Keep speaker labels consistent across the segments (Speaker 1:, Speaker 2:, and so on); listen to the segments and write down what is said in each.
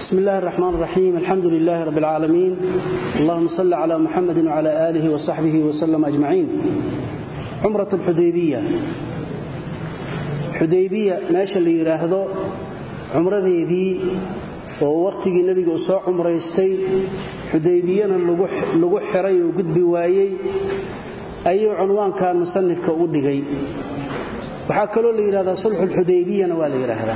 Speaker 1: بسم الله الرحمن الرحيم الحمد لله رب العالمين اللهم صل على محمد وعلى آله وصحبه وسلم أجمعين عمرة الحديبية ماشي اللي يراهدو عمرة ذي ووقت النبي صلى عمرة يستي حديبية لغو حري وقد بوايي أي عنوان كان مصنف كأودي وحاكلوا اللي يراهد صلح الحديبية نوال يراهد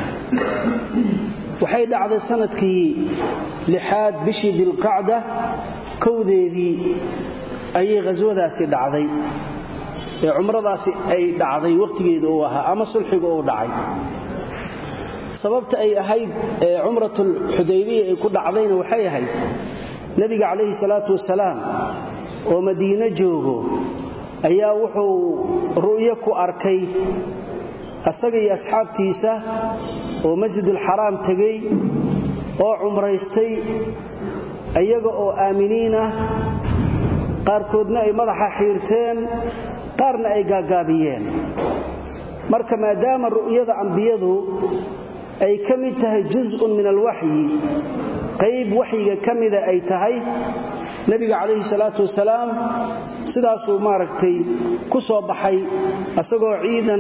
Speaker 1: waxay dhacday sanadkii lixaad bishii dilqacda kowdeedii ayay qaswadaasi dhacday ee umradaasi ay dhacday waqtigeedu oo ahaa ama sulxiga oo dhacay sababta ay ahayd umratul hudaybiya ay ku dhacdayna waxay ahayd nabiga kaleey salaatu wasalaam oo madiina joogo ayaa wuxuu ru'yo ku arkay asaga iyo asxaabtiisa oo masjidul xaraam tagay oo umraystay ayaga oo aaminiina qaarkoodna ay madaxa xiirteen qaarna ay gaagaabiyeen marka maadaama ru'yada anbiyadu ay kamid tahay juz'un min alwahyi qayb wahyiga kamida ay tahay nabiga kaleey salaatu wasalaam sidaas uu maaragtay ku soo baxay asagoo ciidan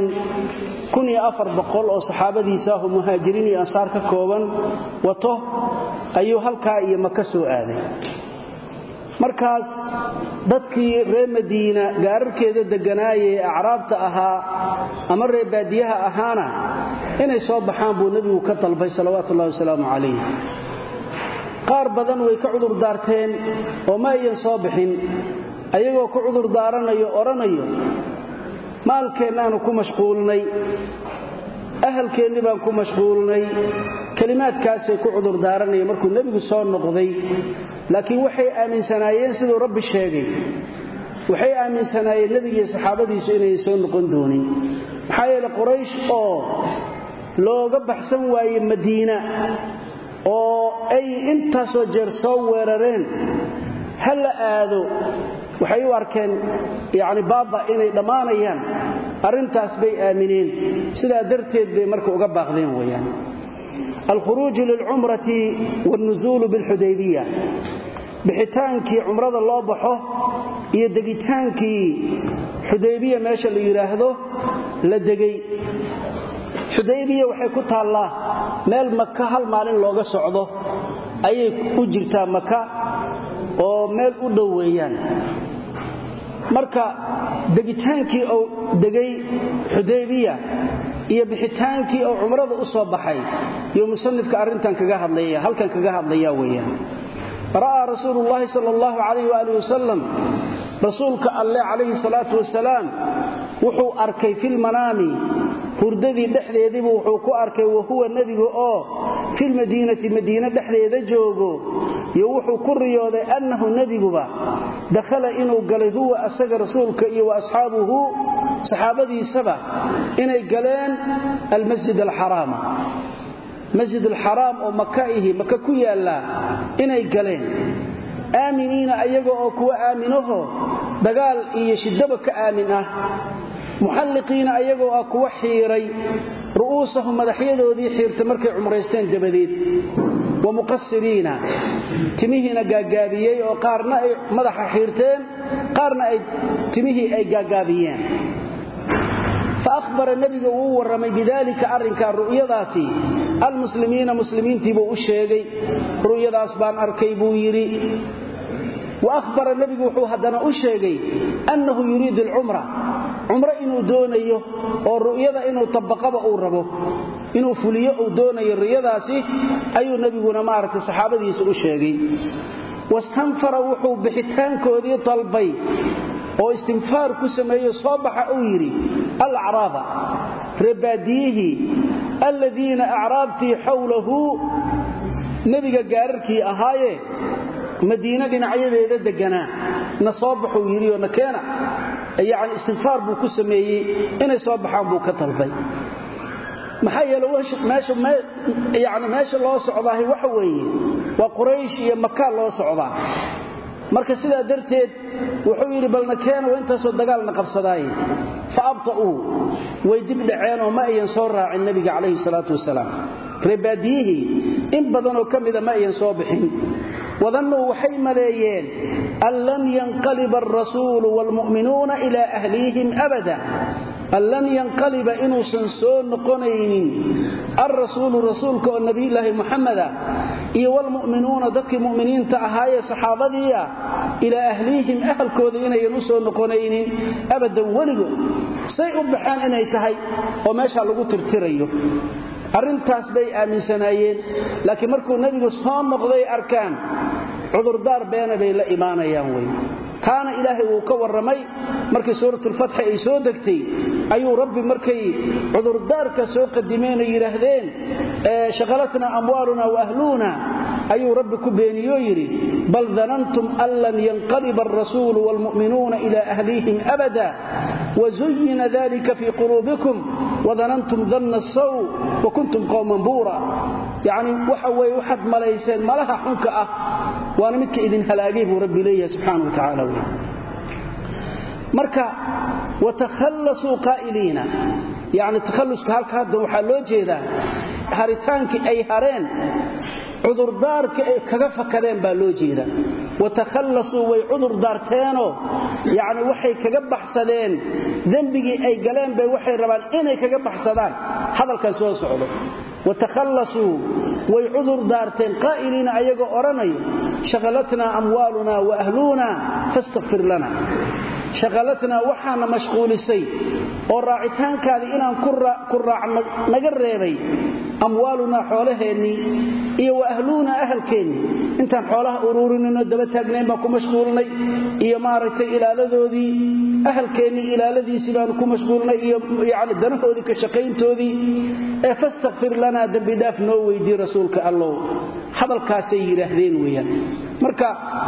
Speaker 1: 1400 oo saxaabadiisa ah muhaajiriin iyo ansaar ka kooban wato ayuu halka iyo Makka soo aaday markaas dadkii reer Madiina gaararkeeda deganaayay acraabta ahaa ama reer baadiyaha ahaana inay soo baxaan buu nabigu ka talbay salawaatu Allaahi wasalaamu alayhi qaar badan way ka cudur daarteen oo ma ayan soo bixin ayagoo ku cudur daaranayo oranayo maalkeenaanu ku mashquulnay ahalkeenni baan ku mashquulnay kalimaadkaas ay ku cudur daaranayo markuu nabigu soo noqday laakiin waxay aaminsanaayeen sidoo rabbi sheegay waxay aaminsanaayeen nabiga iyo saxaabadiisu inay soo noqon doonin maxaa yeelay quraysh oo looga baxsan waayay Madiina oo ay inta soo jeer soo weerareen hal aado waxay u arkeen baaba inay dhamaanayaan arintaas bay aamineen sida darteed bay marka uga baaqdeen weeyaan الخروج للعمرة والنزول بالحديبية بحتانكي عمرة الله بحو يدقيتانكي حديبية ماشا اللي يراهدو لدقي حديبية waxay ku taala meel Makka hal maalin looga socdo ayay ku jirtaa Makka oo meel u dhow weeyaan marka degitaankii oo degay Hudaybiya iyo bixitaankii oo umrada u soo baxay iyo musannifka arintan kaga hadlaya halkan kaga hadlaya weeyaan raa rasuulullaahi sallallahu alayhi wa alihi wasallam rasuulka allah alayhi salatu wasalaam wuxuu arkay fil manaami hurdadii dhexdeedii wuxuu ku arkay huwa nabiga oo fil madiinati madiina dhexdeeda joogo iyo wuxuu ku riyooday annahu nabiguba dakhala inuu galay huwa asaga rasuulka iyo asxaabuhu saxaabadiisaba inay galeen almasjid alxaraam masjid alxaraam oo Makka ku yaala inay galeen aaminiina ayaga oo kuwa aaminaho dagaal iyo shidaba ka aamin ah muhalliqiina ayagoo ah kuwa xiiray ru'uusahum madaxyadoodii xiirtay markay umreysteen dabadeed wa muqassiriina timihina gaagaabiyay oo qaarna ay madaxa xiirteen qaarna ay timihii ay gaagaabiyeen fa akhbara nabiga uu waramay bidalika arrinka ru'yadaasi almuslimiina muslimiintii buu u sheegay ru'yadaas baan arkay buu yiri وأخبر النبي وحو هدنا أشيغي أنه يريد العمرة عمرة إنه دونيه والرؤية إنه طبقه أو ربه إنه فليه أو دونيه الرؤية سي أي النبي ونمارك الصحابة يسأل أشيغي واستنفر وحو بحتان كودي طلبي واستنفار كسمي صبح أويري الأعراب رباديه الذين أعرابتي حوله نبي قارركي أهايه مدينة دينعيده دغنا نصوبخو يريو نكينا استغفار بو كسميي اني soo baxaan buu ka talbay maxay meesha loo socdaahay waxa weeye waa Quraysh iyo Makka loo socdaa marka sida darteed wuxuu yiri balna keen inta soo dagaalna qabsaday fa abta'u way dib dhaceen oo ma ayan soo raacin nabiga kaleey salaatu wasalaam رباديه إن بدنوا كمذا ما ينصوبحين وظنوا وحي ملايين أن لن ينقلب الرسول والمؤمنون إلى أهليهم أبدا أن لن ينقلب إنو سنسون قنين الرسول رسولك والنبي الله محمد والمؤمنون ذكي مؤمنين تأهاي صحابتي إلى أهليهم أهل كودين ينسون قنين أبدا ولغو سيؤبحان إني تهي وما شاء الله ترتريه arrintaas bay aaminsanaayeen laakiin markuu nabigu soo noqday arkaan cudur daar beena bay la iimaanayaan way taana ilaahay uu ka waramay markii suuratul fath ay soo degtay ayuu rabbi markay cudur daarka soo qadimeen yiraahdeen shaqalatna amwaaluna wa ahluna ayuu rabbi ku beeniyo yiri bal dhanantum allan yanqalib ar-rasul wal mu'minuna ila ahlihim abada wa zuyyina dhalika fi qulubikum wa dhanantum dhanna as-saw wa kuntum qawman bura yani waxa way waxad malayseen malaha xunka ah waana midka idin halaagay buu rabbi leeyahay subhanahu wa ta'ala marka watakhallasu qaa'ilina yani takhalluska halka hadda waxa loo jeedaa haritaanki ay hareen cudur daarka ay kaga fakadeen baa loo jeedaa watakhallasu way cudur daarteeno yani waxay kaga baxsadeen dambigi ay galeen bay waxay rabaan inay kaga baxsadaan hadalkan soo socdo watakhallasu way cudur daarteen qaa'ilina ayaga oranayo shaqalatna amwaaluna wa ahluna fastaghfir lana shaqalatna waxaana mashquulisay oo raacitaankaadi inaan ku raacno naga reebay amwaaluna xoolaheeni iyo wa ahluna ahlkeeni intaan xoolaha ururinino daba taagneen baa ku mashquulnay iyo maaragtay ilaaladoodii ahlkeeni ilaaladiisi baan ku mashquulnay iyo yaani danahoodii ka shaqayntoodii ee fastaghfir lana dambi dhaaf noo weydii rasuulka allah hadalkaas ay yiraahdeen weeyaan marka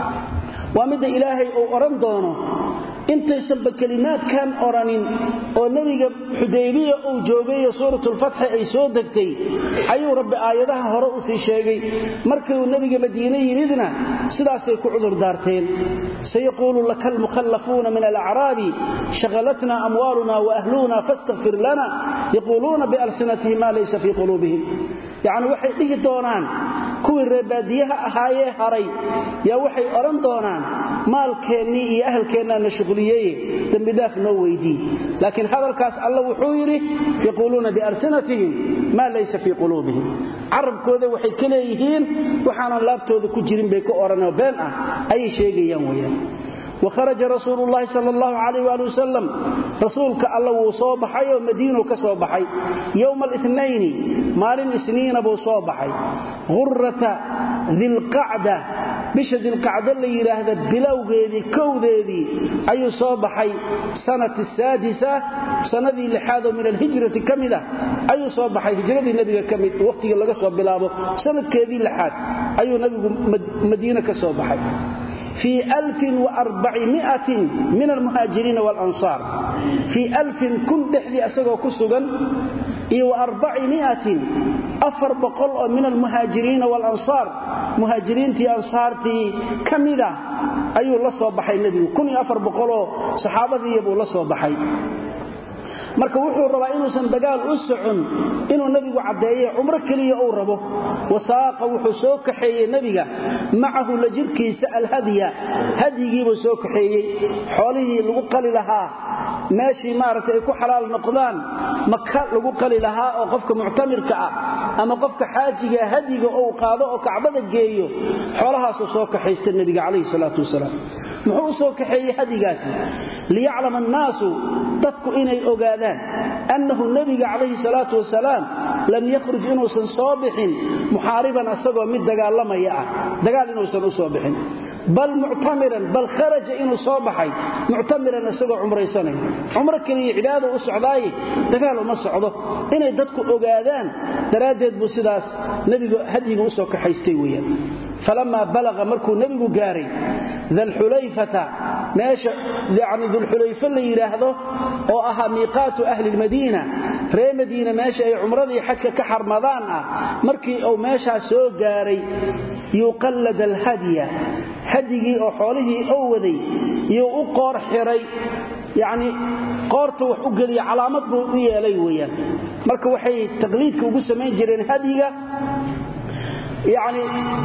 Speaker 1: waa mid ilaahay oo oran doono intaysan kalimaadkan oranin oo nabiga Xudaybiya uu joogay suuratul Fath ay soo degtay ayuu rabbi aayadaha hore u sii sheegay markii uu nabiga Madiina yimidna sidaas ay ku cudur daarteen sayqulu lakal mukhallafuuna min al-a'rabi shaghalatna amwaluna wa ahluna fastaghfir lana yaquluna bi alsinatihim ma laysa fi qulubihim yani waxay dhigi doonaan kuwii reebaadiyaha ahaayee haray yaa waxay oran doonaan maalkeeni iyo ahlkeena na shuqliyay dambi dhaaf noo weydii laakiin hadalkaas Allah wuxuu yiri yaquluna bi alsinatihim ma laysa fi qulubihim arabkooda waxay kaleeyihiin waxaan laabtooda ku jirin bay ka oranoo been ah ay sheegayaan weeyaan وخرج رسول الله صلى الله عليه وآله وسلم رسولك الله وصوبحي ومدينه كصوبحي يوم الاثنين مال الاثنين ابو صوبحي غرة ذي القعدة بشد القعدة اللي يراهد بلوغيدي كوديدي أي صوبحي سنة السادسة سنة ذي لحاذا من الهجرة كمدة أي صوبحي هجرة النبي كمد وقت اللي قصب بلابه سنة كذي لحاد أي نبي مدينة كصوبحي في 1400 من المهاجرين والأنصار في 1000 كن دحدي أسغو كسغن إيو 400 أفر بقل من المهاجرين والأنصار مهاجرين تي أنصار تي كمدة أيو الله صوبحي النبي كن أفر بقل صحابة يبو الله صوبحي marka wuxuu rabaa inuusan dagaal u socon inuu nabigu cadeeyo umra kaliya uu rabo wasaaqa wuxuu soo kaxeeyay nabiga macahu la jirkiisa alhadiya hadigiiba soo kaxeeyay xoolihii lagu qali lahaa meeshii maartay ku xalaal noqdaan makka lagu qali lahaa oo qofka mu'tamirka ah ama qofka xaajiga hadiga uu qaado oo kacbada geeyo xoolahaas soo kaxeystay nabiga kaleey salaatu wasalaam muxuu soo kaxeeyay hadigaasi liya'lama an-naasu dadku inay ogaadaan annahu nabiga kaleey salaatu wasalaam lam yakhruj inuusan soo bixin muhaariban asagoo mid dagaalamaya ah dagaal inuusan u soo bixin bal mu'tamiran bal kharaja inuu soo baxay mu'tamiran asagoo umraysanay umra kaliya cibaado u socdaay dagaal uma socdo inay dadku ogaadaan daraadeed buu sidaas nabiga hadiga u soo kaxaystay weeyaan فلما بلغ مركو نبي غاري ذا الحليفة ماشى يعني ذو الحليفة اللي يراهده او اها ميقات اهل المدينة ري مدينة ماشى اي عمرضي حكا كحر مضان مركي او ماشى سو غاري يقلد الهدي هديغي او خوله او ودي يو قور خيري يعني قورته وحو غلي علامات بو ييلay weeyaan marka waxay taqliidka ugu sameyn jireen hadiga يعني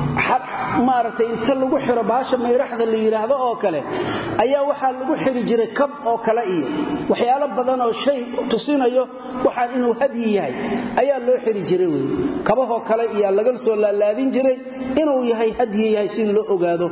Speaker 1: maartay inta lagu xiro baasha meeraxda la yiraahdo oo kale ayaa waxa lagu xiri jiray kab oo kale iyo waxyaalo badan oo shay tusinayo waxa inuu hadiy yahay ayaa loo xiri jiray way kabaho kale iyo laga soo laalaadin jiray inuu yahay hadiy yahay si loo ogaado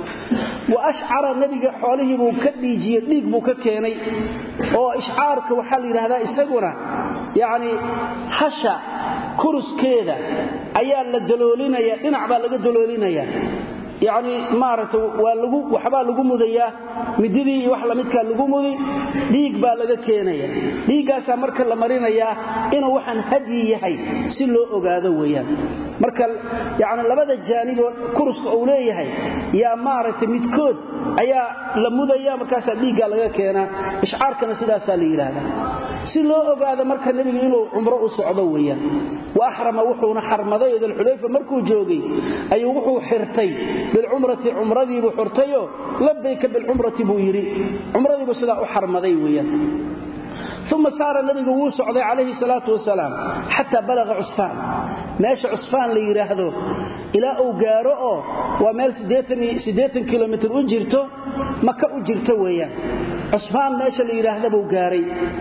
Speaker 1: wa ash'ara nabiga xoolihi buu ka dhiijiyay dhiig buu ka keenay oo ishcaarka waxa la yiraahdaa isaguna yani hasha kuruskeeda ayaa la daloolinaya dhinac baa laga daloolinaya يعني maaragtay waa lagu waxba lagu mudaya mididii wax la midka lagu mudi dhiig baa laga keenaya dhiigaas marka la marinaya inuu waxan hadiy yahay si loo ogaado weeyaan marka yani labada jaanib kuruska uu leeyahay yaa maaragtay midkood ayaa la mudaya markaas dhiiga laga keena ishcaarkana sidaas la yiraahdaa si loo ogaado marka nabiga inuu umro u socdo weeyaan wa ahrama wuxuuna xarmaday idil xulayfa markuu joogay ayuu wuxuu xirtay بالعمرة عمرتي بحرتيو لبيك بالعمرة بويري عمرتي بسلا أحرمضي ويا ثم سار النبي وصعد عليه الصلاة والسلام حتى بلغ عصفان ماشي عصفان ليراهدو إلى أوغارو ومال 8 كيلومتر أجرته مكة أجرته ويا عصفان ماشي ليراهدو بوغاري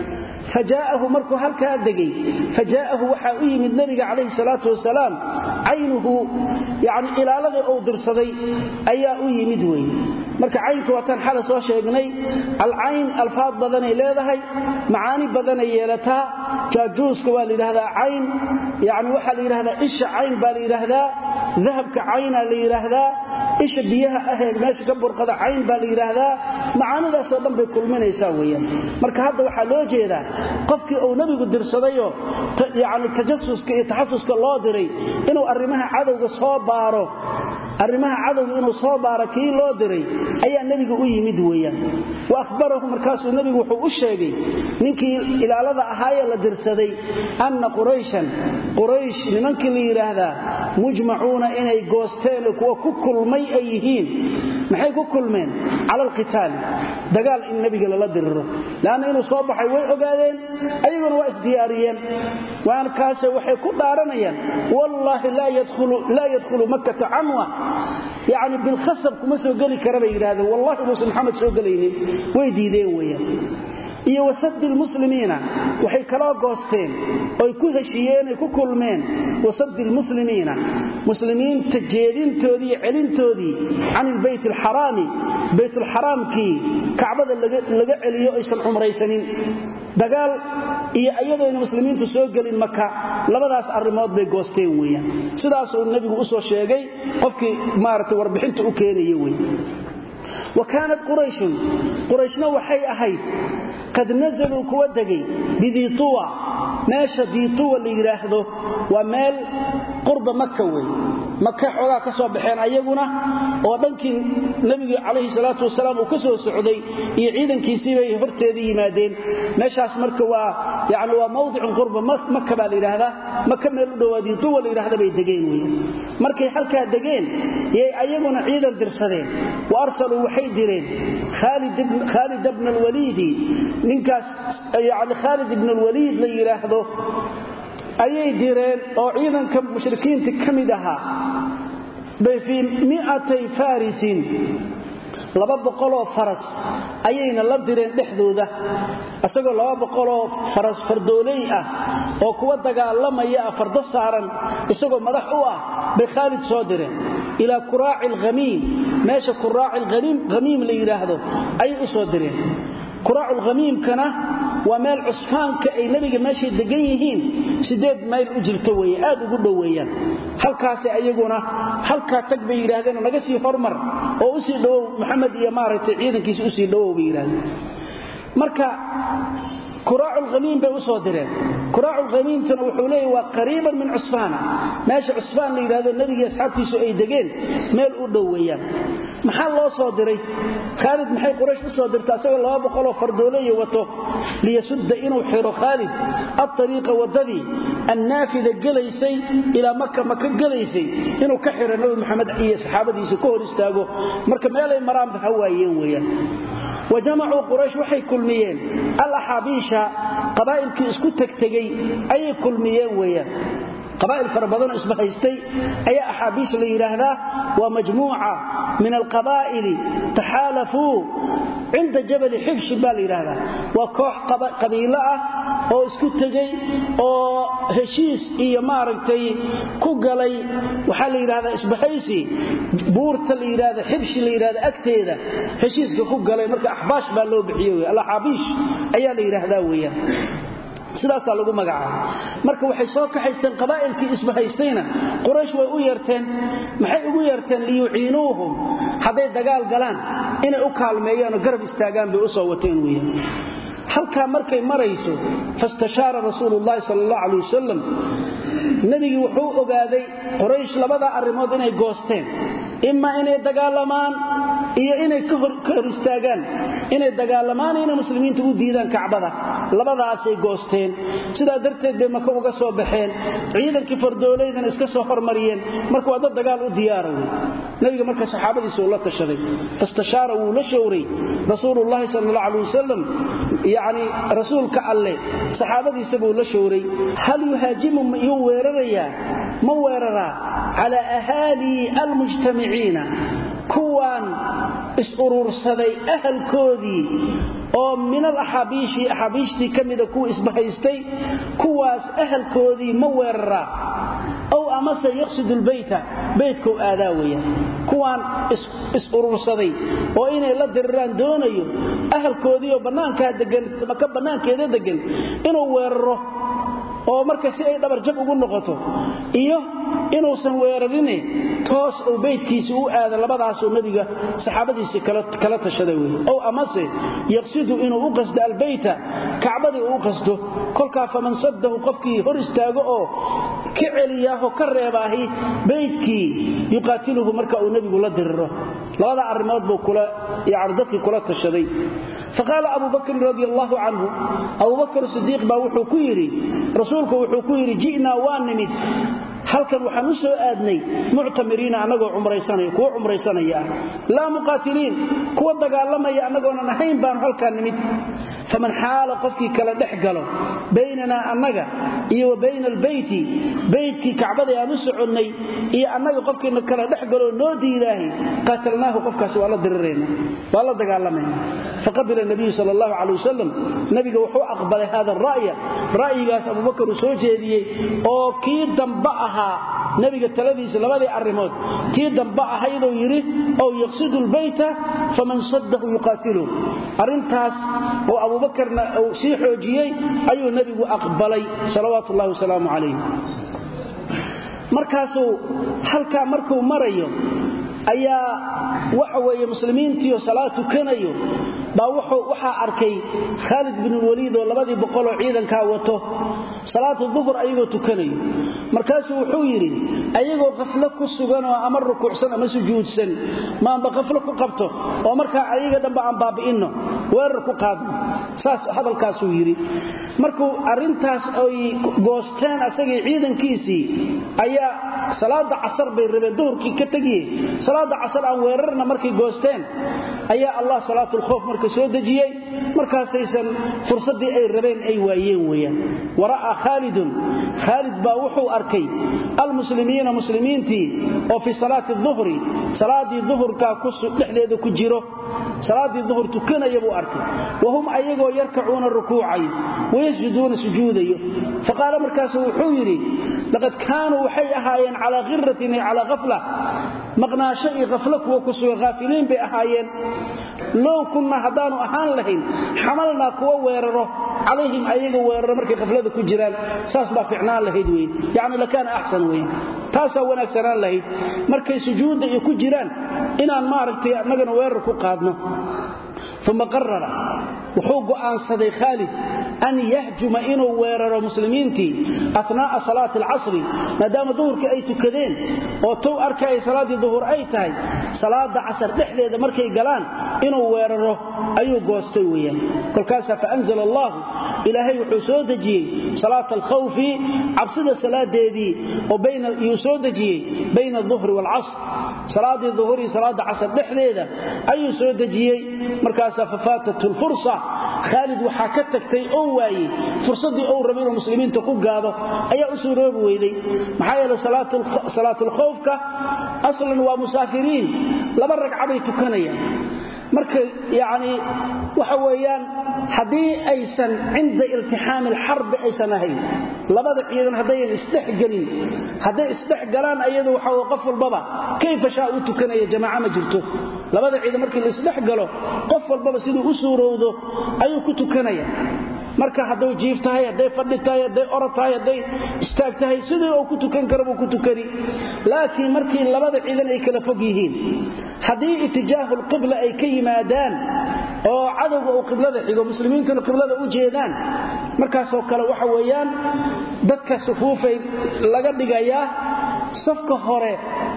Speaker 1: فجاءه مركو هلكا دغي فجاءه وحاوي من النبي عليه الصلاه والسلام عينه يعني ilaalada oo dirsaday ayaa u yimid way marka caynku watan xal soo sheegnay al-ayn alfaad badan ay leedahay macaani badan ay yeelataa jaajuuska waa la yiraahdaa cayn yani waxa la yiraahdaa isha cayn baa la yiraahdaa dahabka cayna la yiraahdaa isha biyaha aheed meesha ka burqada cayn baa la yiraahdaa macaanidaas oo dhan bay kulminaysaa weeyaan marka hadda waxa loo jeedaa qofkii uu nabigu dirsadayo yani tajassuska iyo taxassuska loo diray inuu arimaha cadawga soo baaro arimaha cadawga inuu soo baaro kii loo diray ayaa nabiga u yimid weeyaan wa akhbarahu markaasuu nabigu wuxuu u sheegay ninkii ilaalada ahaaya la dirsaday anna quraysh nimankii la yiraahdaa mujmacuuna inay goosteen kuwa ku kulmay ay yihiin maxay ku kulmeen ala alqital dagaal in nabiga la diriro laana inuu soo baxay way ogaadeen ayaguna waa isdiyaariyeen waan kaas waxay ku dhaaranayaan wallahi la yadkhulu makkah anwa يعني بالخصب كما سو غلي كربا يراهدeen wallahi muuse maxamed soo galaynin way diideen weeyaan iyo wasad muslimiina waxay kala goosteen oo ku heshiyeen ku kulmeen wasad muslimiina muslimiin tajeedintoodii celintoodii aan bayt al-haramki kaabada laga celiyo aysan umraysanin dagaal iyo ayadoo muslimiintu soo galin Makka labadaas arimood bay goosteen weeyaan sidaas uu nabigu u soo sheegay qofkii maartay warbixinta u keenayay weeyaan وكانت قريشنا وحي أهيد قد نزلوا كودقي بذي طوى ماشى ذي طوى اللي يراهده ومال قرب مكة مكة حقا كسوا بحين أيقنا وبنك النبي عليه الصلاة والسلام وكسوا سعودي يعيدا كيسيبه هرتي ذي مادين ماشى اسمرك يعني وموضع قرب مكة بالي هذا مكة ملودوا ذي طوى اللي يراهده بيدقين مركي حلقة دقين أيقنا عيدا درسدين وأرسلوا وحي ديرين خالد بن الوليد ننكاس يعني خالد بن الوليد لي يراهده ayay direen oo ciidanka mushrikiinta kamid aha bay fi 200 farisin 200 faras ayayna la direen dhexdooda asagoo 200 faras fardoolay ah oo kuwa dagaalamaya fardo saaran isagoo madax u ah bay Khalid soo direen ila quraa'il ghamim meesha quraa'il ghamim la yiraahdo ay u soo direen quraa'il ghamim kana ومال عصفان كأي نبي ماشي دقيهين 8 ميل أجرته ويا aad ugu dhaweeyaan halkaas ayaguna halka tag bay yiraahdeen naga sii hormar oo u sii dhaw maxamed iyo maartay ciidankiisa u sii dhaw bay yiraahdeen marka quraa'ul ghamim bay u soo direen quraa'ul ghamim tan wuxuu leeyahay waa qariiban min cusfaan meesha cusfaan la yiraahdo nabiga asxaabtiisu ay dageen meel u dhaweeyaan maxaa loo soo diray Khalid maxay Quraysh u soo dirtay asagoo 200 fardoolay wato liyasudda inuu xiro Khalid at-tariiqa wadadi an-naafida galaysay ila Makka galaysay inuu ka xiro Nabi Maxamed iyo saxaabadiisa ka hor istaago marka meelay maraan hawaayeen weeyaan وجمعوا قريش وحي كلميين الأحابيش قبائل كي اسكو تكتغي أي كلميين ويا قبائل فربضان اسبحيستي أي أحابيش ليراهدا ومجموعة من القبائل تحالفوا عند جبل حبش باليراهدا وكوح قبيلة oo isku tagay oo heshiis iyo maaragtay ku galay waxa la yiraahdaa isbahaysi buurta la yiraahdo xibshi la yiraahdo agteeda heshiiska ku galay marka ahbaash baa loo bixiyay al-habish ayaa la yiraahdaa weeyaan sidaas lagu magacaabo marka waxay soo kaxaysteen qabaa'ilkii isbahaystayna quraysh way u yeerteen maxay ugu yeerteen liyuciinuhum haday dagaal galaan inay u kaalmeeyaan oo garab istaagaan bay u soo wateen weeyaan halka markay marayso fastashaara rasuulullaahi sallallahu alayhi wasallam nabiga wuxuu ogaaday quraysh labada arimood inay goosteen imma inay dagaalamaan iyo inay ka hor istaagaan inay dagaalamaan inay muslimiintu u diidaan kacbada labadaas ay goosteen sida darteed bay maka uga soo baxeen ciidankii fardooleydana iska soo hormariyeen markuu wada dagaal u diyaaray nabiga marka saxaabadiisu la tashaday fastashaara uu la shawray rasuulullaahi sallallahu alayhi wasallam يعني رسولك الله صحابتي سبوا لا شوري هل يهاجم يويرريا ما ويررا على اهالي المجتمعين كوان اسرورسدي اهل كودي oo min al-ahabishi kamida ku isbahaystay kuwaas ahalkoodii ma weerara oo amase yaqsidul baytku aadaawiya kuwaan is-urursaday oo inay la diriraan doonayo ahalkoodii oo banaanka degan maka banaankeeda degan inuu weeraro oo marka si ay dhabar jab ugu noqoto iyo inuu san weerarin toos oo beedkiisa u aado labadaas oo nabiga saxaabadiisa kala tashaday weey oo amase yaqsidu inuu u qasdo albayta kacbada uu qasdo kolka faman saddahu qofkii hor istaago oo ka celiyaho ka reebaahi beedkii yuqaatiluhu marka uu nabigu la diriro labada arimood buu kula yaardadkii kula tashaday فقال أبو بكر رضي الله عنه أبو بكر الصديق باوحو كيري رسولك وحو كيري جئنا وانمد halkan waxaan u soo aadnay mu'tamiriina anagoo umraysanaya la muqaatiliin kuwa dagaalamaya anagoona ahayn baan halkan nimid faman haala qofkii kala dhaxgalo baynana anaga iyo baynal bayti kacbada aan u soconay iyo anaga qofkii kala dhaxgalo noo diilaahay qatalnaahu qofkaas waa la dirirayna waa la dagaalamayna faqabila nabi sallallahu alayhi wasallam nabiga wuxuu aqbalay hada ra'yigaas Abu Bakr soo jeediyay oo kii damba nabiga taladiisa labadii arimood tii damba ahaydoo yiri oo yaqsidu albayta faman saddahu yuqatilu arintaas oo Abu Bakrna oo si xoojiyay ayuu nabigu aqbalay sallallahu wasallam alayhi markaasuu halka markuu marayo ayaa waxa weeye muslimiintii oo salaatu kanayo baa waxa arkay Khalid ibn Walid oo labadii boqol oo ciidanka wato salaatu dhuhur ayagoo tukanayo markaasuu wuxuu yiri ayagoo qafla ku sugan oo amar rukuucsan ama sujuudsan ma qafla ku qabto oo marka ayaga dhanba aan baabi'ino weerar ku qaadno saas hadalkaas uu yiri markuu arintaas ay goosteen asagii ciidankiisii ayaa salaada casr bay rabeen dhuhurkii ka tagiyay salaada casr aan weerarna markay goosteen ayaa Allah salaatul khawf markay soo dajiyay markaasaysan fursadii ay rabeen ay waayeen weeyaan waraa Khalid baa wuxuu arkay almuslimiina muslimiintii oo fi salaati dhuhri salaadii dhuhurka ku dhexdeeda ku jiro salaadii dhuhur tukanaya buu arkay wahum ayagoo yarkacuuna rukuucay wayasjuduuna sujuudayo faqala markaasuu wuxuu yiri laqad kaanu waxay ahaayeen ala ghirratin ala ghafla maqnaasho iyo ghafla kuwa ku soo gaafiliin bay ahaayeen loo kunna hadaanu ahaan lahayn xamalna kuwa weeraro عليهم ayaga weeraro markay ghaflada ku jiraan saas baa fiicnaan lahayd weey yaani la kana ahsan weey taasa wanaagsanaan lahayd markay sujuuda iyo ku jiraan inaan maaragtay anagana weerar ku qaadno ثم قرر وحوق أنصدي خالد أن يهجم إنه ويرر مسلمينتي أثناء صلاة العصر ما دام ظهرك أي تكذين وطو أركاي صلاة الظهر أي تاي صلاة عصر نحلي إذا مركي قلان inuu weeraro ayuu goostay weeyaan kolkaas fa anzala Allah ilaahay wuxuu soo dajiyay salaat al-khawf absida salaadeedii oo bayna soo dajiyay bayna dhuhr wal 'asr salaadii dhuhri salaada 'asr dhexdeeda ayuu soo dajiyay markaas fafaatatu al-fursa Khalid waxa ka tagtay oo waayay fursadii oo rabay inuu muslimiinta ku gaado ayaa u soo roob weeyday maxaa yeelay salaatul khawfka aslan waa musaafiriin laba ragcad tukanayaan marka yaani waxa weeyaan hadii aysan inda iltiham al-harb aysan ahayn labada ciidan haday isdhexgalaan ayadu waxa qof walbaba kayfa shaa u tukanaya jamaa ma jirto labada ciidan markii la isdhexgalo qof walbaba sidoo u suurowdo ayuu ku tukanaya marka haduu jiiftahay haday fadhitahay haday oratahay haday istaagtahay sidoo uu ku tukan karo uu ku tukani laakiin markii labada ciidan ay kala fog yihiin hadii itijaahul qibla ay ka yimaadaan oo cadawga uu qiblada xigo muslimiintuna qiblada u jeedaan markaas oo kale waxa weeyaan dadka sufuufay laga dhigayaa safka hore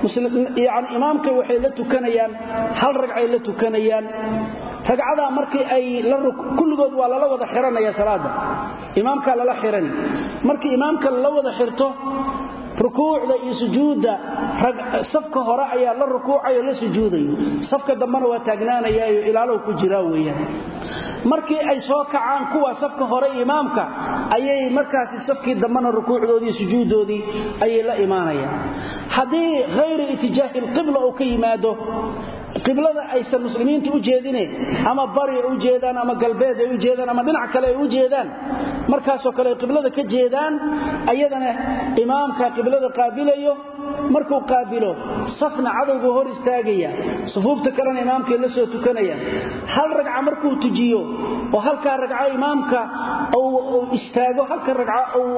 Speaker 1: yaani imaamka waxay la tukanayaan hal ragcay la tukanayaan ragcada markii ay kulligood waa la wada xiranaya salaada imaamka la xirani markii imaamka la wada xirto rukuucda iyo sujuuda safka hore ayaa la rukuucayo la sujuudayo safka dambana waa taagnaanayaa ilaalow ku jira weeyaan markii ay soo kacaan kuwa safka hore imaamka ayay markaas safkii dambana rukuucdoodii sujuudoodii ayay la imaanayaan hadii غير اتجاه القبلة oo ka yimaado qiblada aysan muslimiintu u jeedinay ama bari u jeedaan ama galbeed ay u jeedaan ama dhinac kale ay u jeedaan markaas oo kale qiblada ka jeedaan ayadana imaamka qiblada qaabilayo markuu qaabilo safna cadowga hor istaagaya sufuufta kalena imaamka la soo tukanaya hal ragca markuu tujiyo oo halka ragca imaamka oo istaago halka ragca oo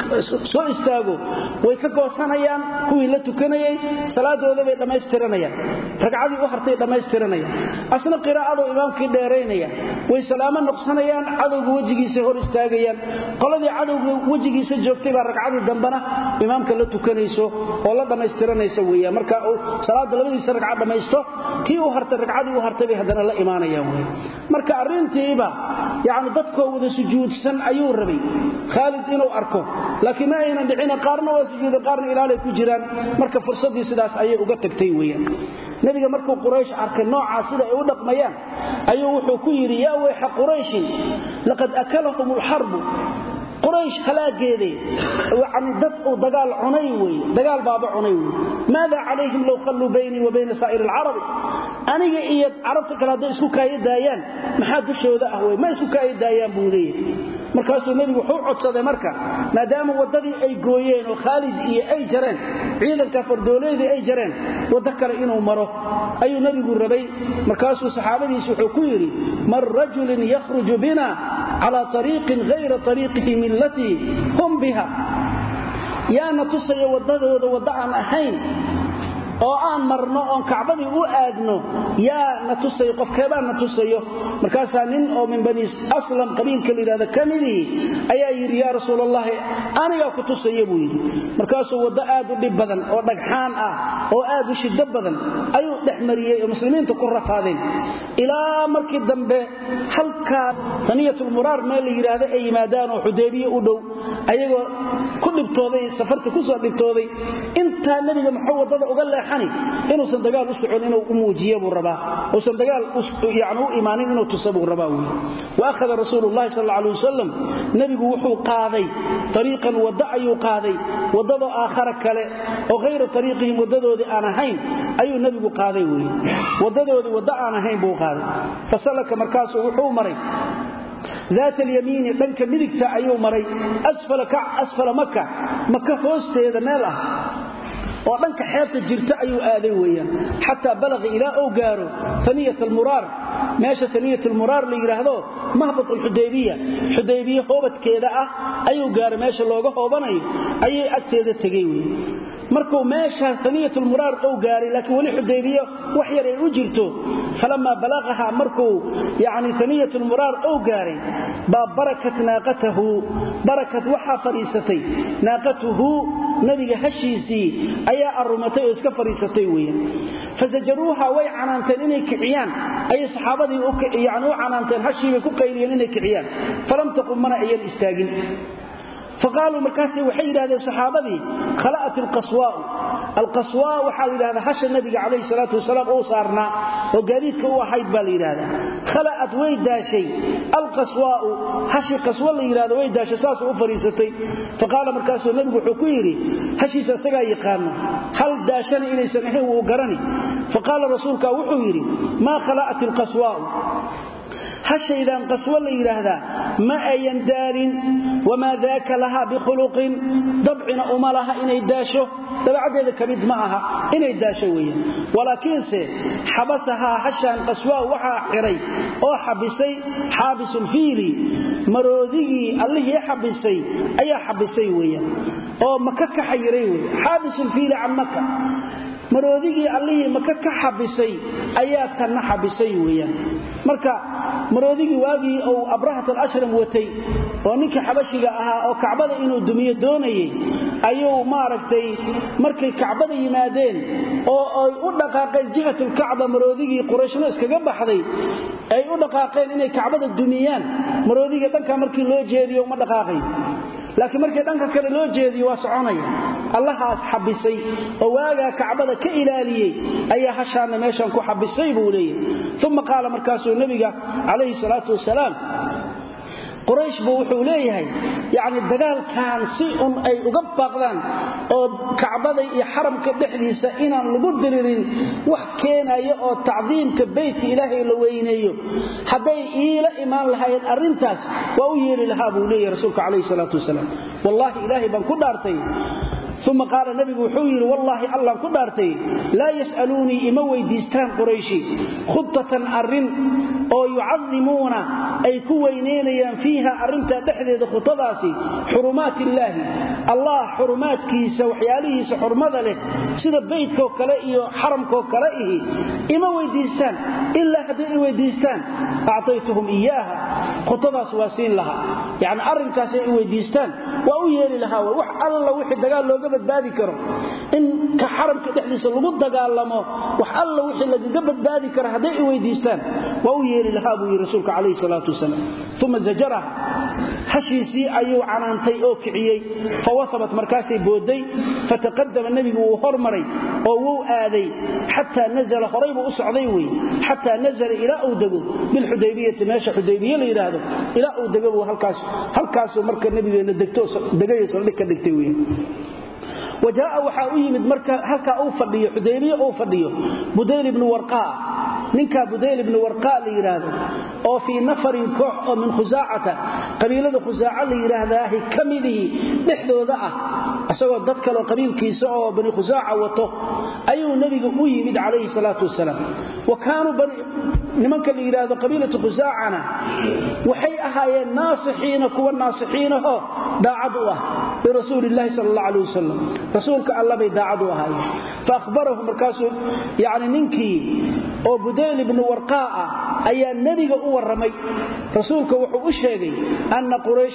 Speaker 1: soo istaago way ka goosanayaan kuwii la tukanayay salaadooda bay dhameystiranayaan ragcadii u hartay dhameystiranayaan asna qiraa'ada imaamkii dheereynaya way salaamo noqsanayaan cadowga wajigiisa hor istaagayaan qoladii cadowga wajigiisa joogtay baa ragcadii dambana imaamka la tukanayso oo la dhameystiranaysa weeyaa marka salaada labadiisa ragcad dhameysto tii u hartay ragcadii u hartay hadana la imaanayaan weey marka arintiiba yaani dadkoo wada sujuudsan ayuu rabay Khalid inuu arko laakiin ma aynan dhicin qaarna waa sujuud qaarna ilaalay ku jiraan marka fursadii sidaas ayay uga tagtay weeyaan nabiga markuu quraysh arkay nooca sida ay u dhaqmayaan ayuu wuxuu ku yiri yaa wayha quraysh laqad akalahum al-harb quraysh halaageeday waan dad oo dagaal cunay way dagaal baaba cunay maada alayhim law khallu bayni wa bayna sa'ir al-arab aniga iyo arabta kala hadday isku kaayadaayaan maxaa dushooda ah way ma isku kaayadaayaan buuleey markaasuu nabigu wuxuu codsaday marka maadaama wadadii ay gooyeen oo Khalid iyo ay jareen ciidanka fardooleedii ay jareen wada kale inuu maro ayuu nabigu rabay markaasuu saxaabadiisu wuxuu ku yiri mar rajulin yakhruju bina ala tariiqin ghayra tariiqihi millati hum biha yaana tusay wadadooda wada aan ahayn oo aan marno oo Kaabadii u aadno yaa natusay qofkeeba natusayo markaas nin oo min bani aslam qabiilka liiraada kamidi ayaa yiri yaa rasuulullah aniga ku tusay buu yiri markaas wada aad u dhib badan oo dhagxaan ah oo aad u shiddo badan ayuu dhaxmariyay muslimiinta ku rafaadeen ilaa markii dambe halka taniyatul murar meel liiraada ay yimaadaan oo Xudaybiya u dhow ayagoo ku dhibtooday safarka ku soo dhibtooday inta nabiga muxuu wadada uga leexani inuu san dagaal u socon inuu u muujiyo buu rabaa oo san dagaal yaani u imaanin inuu tusabu rabaa wa akhada rasuulullaahi sallallahu alayhi wasallam nabigu wuxuu qaaday tariiqan wada ayuu qaaday wadada aakhara kale oo غير tariiqihim wadadoodi aan ahayn ayuu nabigu qaaday wadadoodi wada aan ahayn buu qaaday fasalaka markaas wuxuu maray ذات اليمين دنك مدغتا ايو مري اسفل مكه هوستيدا meel ah oo dhanka xeebta jirta ayuu aaday weeyaan hatta balaq ila oo gaaro thaniyat al-murar meesha thaniyat al-murar la yiraahdo mahbat al-Hudaybiya hoobadkeeda ah ayuu gaaro meesha looga hoobanayo ayay agteeda tagay weeyaan markuu meesha thaniyat al-murar oo gaaray laakiin wali Hudaybiya wax yar ay u jirto falama balaqaha markuu yaani thaniyat al-murar oo gaaray barakat naaqatahu barakat waxa fariisatay naaqatuhu nabiga hashiisi ayaa arumatay oo iska fariisatay weeyaan fazajaruha way canaanteen inay kiciyaan ay saxaabadii u canaanteen hashii ku qayliyeen inay kiciyaan falam taqum mana ayan istaagin فقالوا مركاسي وحي هذا الصحابة خلأت القصواء وحال هذا حش النبي عليه الصلاة والسلام صارنا وقاليتك هو حيد بالي هذا خلأت ويدا شيء القصواء حش قصواء اللي هذا ويدا شيء ساس وفريستي فقال مركاسي النبي حكيري حشي ساسقا يقامنا هل داشني إلي سنحيه وقرني فقال رسولك وحيري ما خلأت القصواء هالشيء قسوة اللي هذا ما أين دار وما ذاك لها بخلق ضبعنا أمالها إن يداشه تبعد ذلك كبيد معها إن يداشويا ولكن حبسها حشا قسوة وحا حري أو حبسي حابس الفيلي مرودي اللي يحبسي أي حبسي ويا أو مكك حيري حابس الفيلي عن مكة maroodigi allihii maka ka xabisay ayaa tan xabisay weeyaan marka maroodigi waagii oo abrahat al-ashram watay oo ninka xabashiga ahaa oo kacbada inuu dumiyo doonayay ayuu maaragtay markay kacbada yimaadeen oo ay u dhaqaaqeen jihatul kacba maroodigi qurayshna iskaga baxday ay u dhaqaaqeen inay kacbada dumiyaan maroodiga dhanka markii loo jeediyo ma dhaqaaqay laakiin markii dhanka kale loo jeediyo waa soconaya allahaas xabisay oo waaga kacbada ka ilaaliyay ayaa hashaana meeshan ku xabisay buu leeyahay thumma qaala markaasuu nabiga alayhi salatu wasalaam quraysh buu wuxuu leeyahay yaani dagaalkan si ay uga baaqdaan oo kacbada iyo xaramka dhexdiisa inaan lagu diririn wax keenayo oo tacdiimka beeytka ilaahay la weyneeyo haday iila imaan lahayd arintaas waa u yeeri lahaa buu leeyahay rasuulka alayhi salatu wasalaam wallahi ilaahi baan ku dhaartay ثم قال النبي وحوير والله الله كدارتي لا يسألوني إما ويديستان قريشي خطة أرن أو يعظمون أي كوينين فيها أرنتا تحديد خطباسي حرمات الله حرمات كيسا وحياليه سحرمات له سيدا بيت كوكلائي وحرم كوكلائه إما ويديستان إلا حدين ويديستان أعطيتهم إياها خطباس واسين لها يعني أرنتا ويديستان وأويري لها ووح الله وحي دقال لو badbaadi karo in ka xaramka dhexdiisa lagu dagaalamo wax alla wixii laga badbaadi karo haday ay weydiistaan waa u yeeri lahaa buu rasuulka kaleey salaatu wasalaam thumma zajara hashiisi ayuu canaantay oo kiciyay fawasabat markaasay booday fataqaddama nabigu uu hormaray oo uu aaday hatta nazala horaybu u socday way hatta nazala ila awdagu bil hudaybiyah meesha hudaybiyah la yiraahdo ila awdagu halkaas marka nabigeena degayso dhika dhigtay way وجاء وحاويمد marka halka uu fadhiyo Xudaybiya uu fadhiyo Budayl ibn Warqa ninka Budayl ibn Warqa la yiraahdo oo fi nafarin koox oo min Khuzaa'ata qabiilada Khuzaa'a la yiraahdaa kamidii dhexdooda ah asagoo dad kale qabiilkiisa oo bani Khuzaa'a wato ayuu nabiga u yimid calayhi salaatu wasalaam wakaanu nimanka la yiraahdo qabiilada Khuzaa'ana waxay ahaayeen naasixiina kuwa naasixiina oo daacad u ah rasuulullaahi sallallahu alayhi wasallam رسولك الله بيداعد وهاي فأخبره مركاسه يعني ننكي أو بديل بن ورقاء أي النبي أورمي رسولك وحو أشهدي أن قريش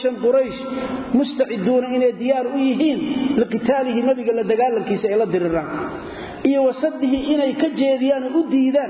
Speaker 1: مستعدون إن ديار أيهين لقتاله النبي قال لدقال الكيسة إلى الدرران إيه وصده إن يكجيديان أديدان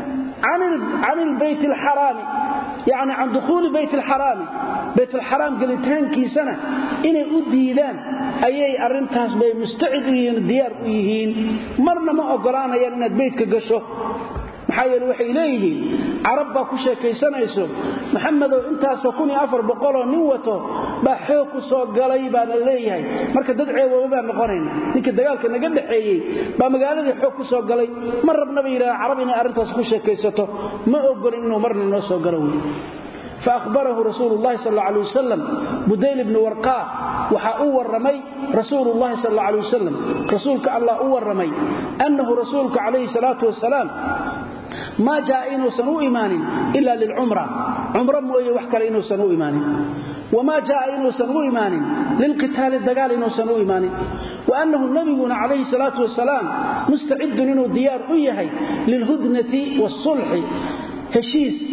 Speaker 1: عن البيت الحرام يعني عن دخول بيت الحرام قلتان كيسنة إن أديدان ayay arintaas bay musta'ideen diyaar u yihiin marna ma ogolaanayaan inaad beedka gasho maxay waxay leeyihiin arabba ku sheekaysanayso maxamed oo intaas 1400 nin wato ba xoog ku soo galay baa leeyahay marka dad ceewow baa noqonayna ninka dagaalka naga dhaxeeyay ba magaalada xoog ku soo galay mar rabnaba ilaa arab inay arintaas ku sheekaysato ma ogolin inuu marna noo soo galo فأخبره رسول الله صلى الله عليه وسلم بديل بن ورقاء وحاو الرمي رسول الله صلى الله عليه وسلم رسولك الله هو الرمي أنه رسولك عليه الصلاة والسلام ما جاء إنه سنو إيمان إلا للعمرة عمرة مؤية وحكى إنه سنو إيمان وما جاء إنه سنو إيمان للقتال الدقال إنه سنو إيمان وأنه النبي عليه الصلاة والسلام مستعد إنه ديار أيهي للهدنة والصلح هشيس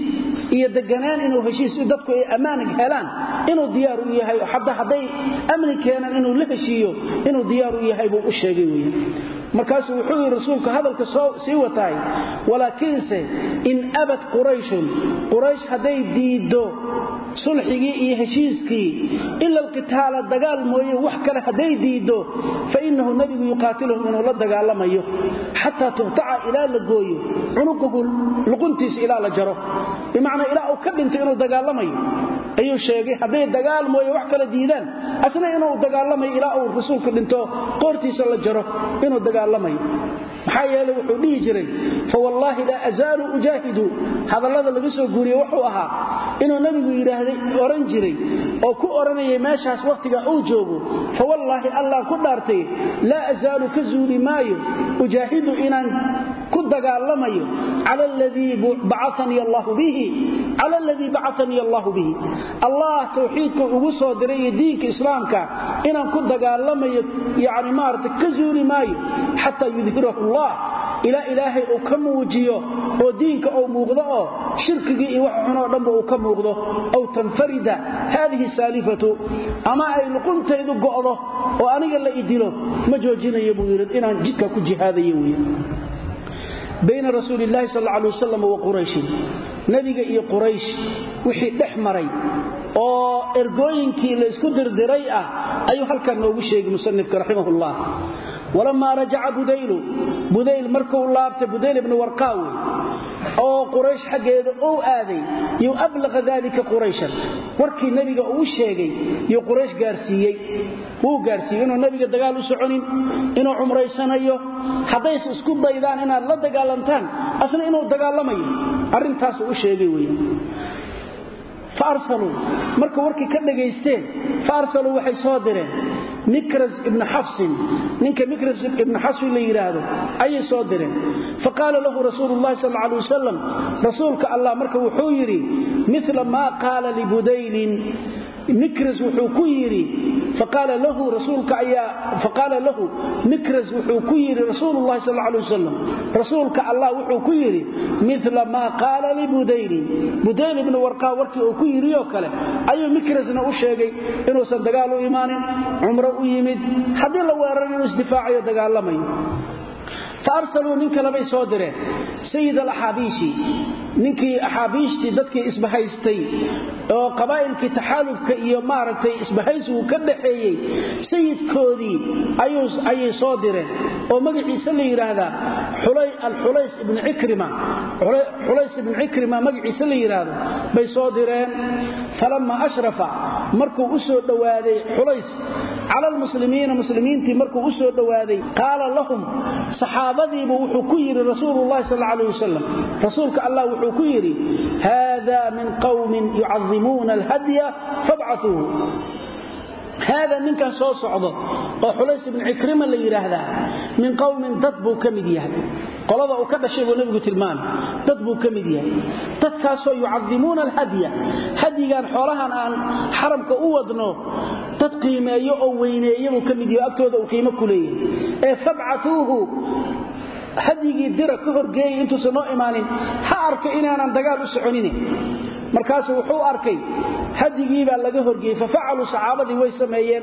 Speaker 1: iyo deganaan inuu heshiis dadku ay amaan helaan inuu diyaar u yahay hadda haday amni keenan inuu la heshiiyo inuu diyaar u yahay buu u sheegay weeyaan markaas wuxuu yiri rasuulka hadalka sii wataay walaakiinse in abad quraysh haday diido sulxigi iyo heshiiskii illa alqitaal dagaal mooye wax kale haday diido fa innahu nabigu yuqaatiluhum inuu la dagaalamayo hatta tuqta'a ila la gooyo unuqul luquntiis ila la jaro bimaana ila uu ka dhinto inuu dagaalamayo ayuu sheegay haday dagaal mooye wax kale diidaan asna inuu dagaalamayo ila uu rasuulku dhinto qoortiisa la jaro inuu dagaalamayo maxaa yeelay wuxuu dhihi jiray fa wallahi la azaalu ujahidu hadallada laga soo guuriyo wuxuu ahaa inuu nabigu yiraahday oran jiray oo ku oranayay meeshaas waqtiga uu joogo fa wallahi allah ku dhaartay la azaalu kazuli maayo ujahidu inaan ku dagaalamayo ala alladhi ba'athani allah bihi allah tawxiidka ugu soo diray diinka islaamka inaan ku dagaalamayo yaani maarta kazuli maayo hatta yudhirahu allah ila ilaahay oo ka muujiyo oo diinka oo muuqdo oo shirkiga iyo wax xun oo dhanba oo ka muuqdo oo tanfarida hadhihi salifatu ama ay luqunteedu go'do oo aniga la idilo ma joojinayo buu yiri inaan jidka ku jihaadayo weeyaan bayna rasuulillahi sallallahu alayhi wasallam wa quraysh nabiga iyo quraysh wixii dhaxmaray oo ergooyinkii la isku dirdiray ah ayuu halkan noogu sheegay musannifka rahimahullah ولما رجع بديل مركو لابته بديل ابن ورقاوي او قريش حقيده او ادي يو ابلغ ذلك قريشا وركي نبيغا او شيغي يو قريش غارسيي انو نبيغا دغال u soconin inuu umreysanayo hadeys isku daydaan inaad la dagaalantaan asna inuu dagaalamayo arintaas uu sheegay weeyaan فارسلوا marka warkii ka dhageysteen فارسلوا waxay soo direen مكرز ابن حفص نينك مكرز ابن حفص اللي يراهدو اي سو ديرين فقال له رسول الله صلى الله عليه وسلم رسولك الله marka wuxuu yiri مثل ما قال لبديل مكرز wuxuu ku yiri فقال له مكرز wuxuu ku yiri رسول الله صلى الله عليه وسلم رسولك الله wuxuu ku yiri مثل ما قال لبديل بديل ابن ورقا warkii uu ku yiri oo kale ayuu مكرزنا u sheegay inuu san dagaal u imaanin umra u yimid hadii la weeraray inuu isdifaaciyo dagaalamayo فارسلوا نينك لبay soo direen سيد الأحابيشي ninkii axaabiishtii dadkii isbahaystay oo qabaa'ilkii taxaalufka iyo maaragtay isbahaysigu ka dhaxeeyay sayidkoodii ayay soo direen oo magaciisa la yiraahdaa Xulays ibn Ikrima magaciisa la yiraahdo bay soo direen falamma ashrafa markuu u soo dhawaaday Xulays ala muslimiintii markuu u soo dhawaaday qaala lahum saxaabadiibu wuxuu ku yiri rasuulullaahi sallallahu alayhi wasallam rasuulka allah wuxuu ku yiri hada min qawmin yu'azzimuna al-hadya fab'athuhu hada ninka soo socdo oo Xulays ibn Ikrima la yiraahdaa min qawmin dadbu kamid yahay qolada uu ka dhashay oo nabigu tilmaan dadbu kamid yahay dadkaas oo yu'azzimuna al-hadya hadigan xoolahan aan xaramka u wadno dad qiimeeyo oo weyneeyo kamid yahay agtooda uu qiimo ku leeyahay fab'athuhu hadigii dira ka horgeeyay intuu soo imaanin ha arkay inaanan dagaal u soconin markaas wuxuu arkay hadigii baa laga horgeeyay fafaalu saxaabadii way sameeyeen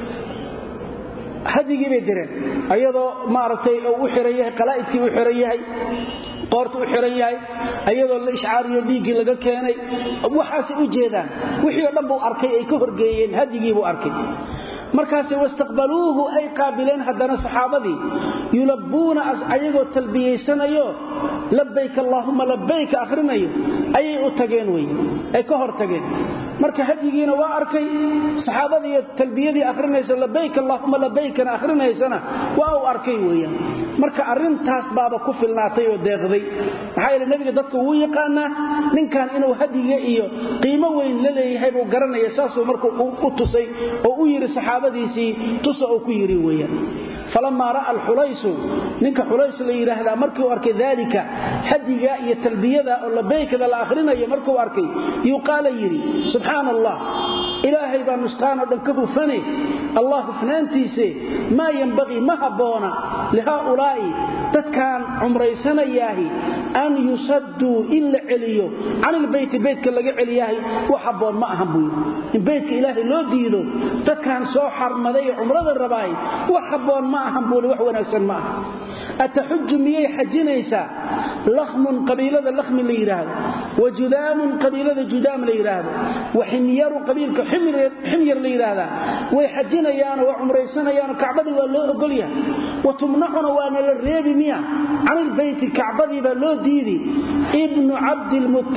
Speaker 1: hadigii bay direen ayadoo maartay oo u xireeyay qalaa'idkii u xireeyay qoortu u xireeyay ayadoo la ishcaariyo dhiigi laga keenay waxaas u jeedaan wixii dhan buu arkay ay ka horgeeyeen hadigii buu arkay markaas wastaqbaluuhu ay qaabileen hadana saxaabadii yulabbuuna ayagoo talbiyeysanayo labbayk allahumma labbayk akhrinayo ayay u tageen way ay ka hor tageen marka hadigiina waa arkay saxaabadii talbiyadii akhrinaysa labbayk allahumma labbayk akhrinaysa waa u arkay weeyaan marka arintaas baaba ku filnaatay oo deeqday waxa ay nabiga dadku uu yaqaana ninkan inuu hadiga iyo qiimo weyn la leeyahay buu garanaya saasoo markuu u tusay oo u yiri saxaabadiisii tusa oo ku yiri weeyaan فلما راى الحليس نك حليس لا يراهدا markuu arkay dalika hadiga iyo talbiyada oo labeykada la akhrinayo markuu arkay yuqaala yiri subhanallah ilaahay baa nustaan oo dhanka hufane allah hufnaantiise ma yanbaqi ma habona liha ulai dadkan umraysanayaahi an yusaddu illa celiyo anil bayti baytka laga celiyahay waxa boon ma ahan buu in baytka ilaahay loo diido dadkan soo xarmaday umrada rabaay waxa boon ma ahan buu wax wanaagsan ma aha atahujju miyay xajinaysa lakhmun qabiilada lakhmi la yiraahdo wajudam qabiilada judam la yiraahdo وحمير قبيل حمير ليرادا way xajinayaan oo umraysanayaan kacbada waa loo ogolyahay watumnacuna waana la reebi miya anil bayt kacbadi ba loo diidi ibn abd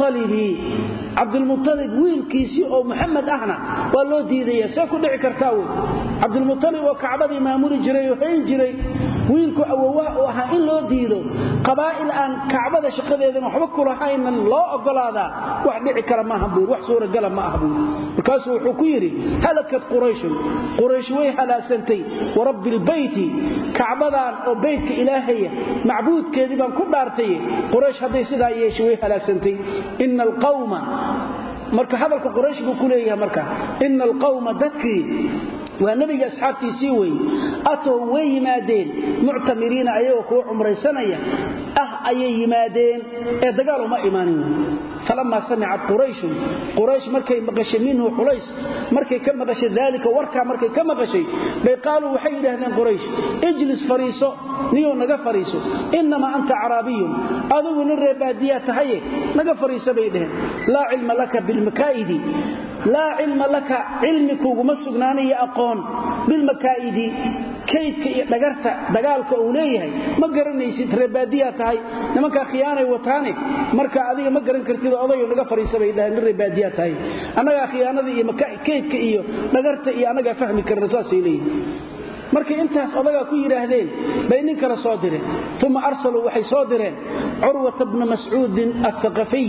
Speaker 1: al-muttalib wiilkiisi oo muhammad ahna waa loo diidaya soo ku dhici kartaa way abd al-muttalib oo kacbadi maamuli jiray oo hayn jiray wiilku awowaa oo aha in loo diido qabaa'il aan kacbada shaqadeedana waxba ku lahayn loo ogolaada wax dhici kara ma aha buu wax suura gal ma aha buu markaas wuxuu ku yiri halakat quraysh way halaasantay wa rabbil bayti kacbadan oo baytka ilaahay macbuudkeedii baan ku dhaartay quraysh haday sidaa yeeshay way halaasantay innal qawma marka hadalka quraysh buu ku leeyahay marka innal qawma dakri waa nabiga asxaabtiisii way ato way yimaadeen mu'tamiriina ayagoo ku umraysanaya ayay yimaadeen ee dagaal uma imaanin falamma sami'at quraysh markay maqashay minhu xulays markay ka maqashay dalika warka markay ka maqashay bay qaalu waxay yiraahdeen quraysh ijlis fariiso niyo naga fariiso inma anta arabiyyun adigu nin reebaadiya tahay naga fariiso bay dhaheen la ilma laka bil makaidi la ilma laka ilmiku ma sugnaanaya aqoon bil makaidi kaydka iyo dhagarta dagaalka uu leeyahay ma garanaysid reebaadiya tahay nimanka khiyaanay wataane marka adiga ma garan kartid odayo naga fariisabay dhahan reebaadiya tahay anaga khiyaanada iyo kaydka iyo dhagarta iyo anaga fahmi karna saasay leeyihiin markii intaas odaga ku yiraahdeen bay nin kala soo direen thumma arsalu waxay soo direen urwa ibn mas'ud al-thaqafi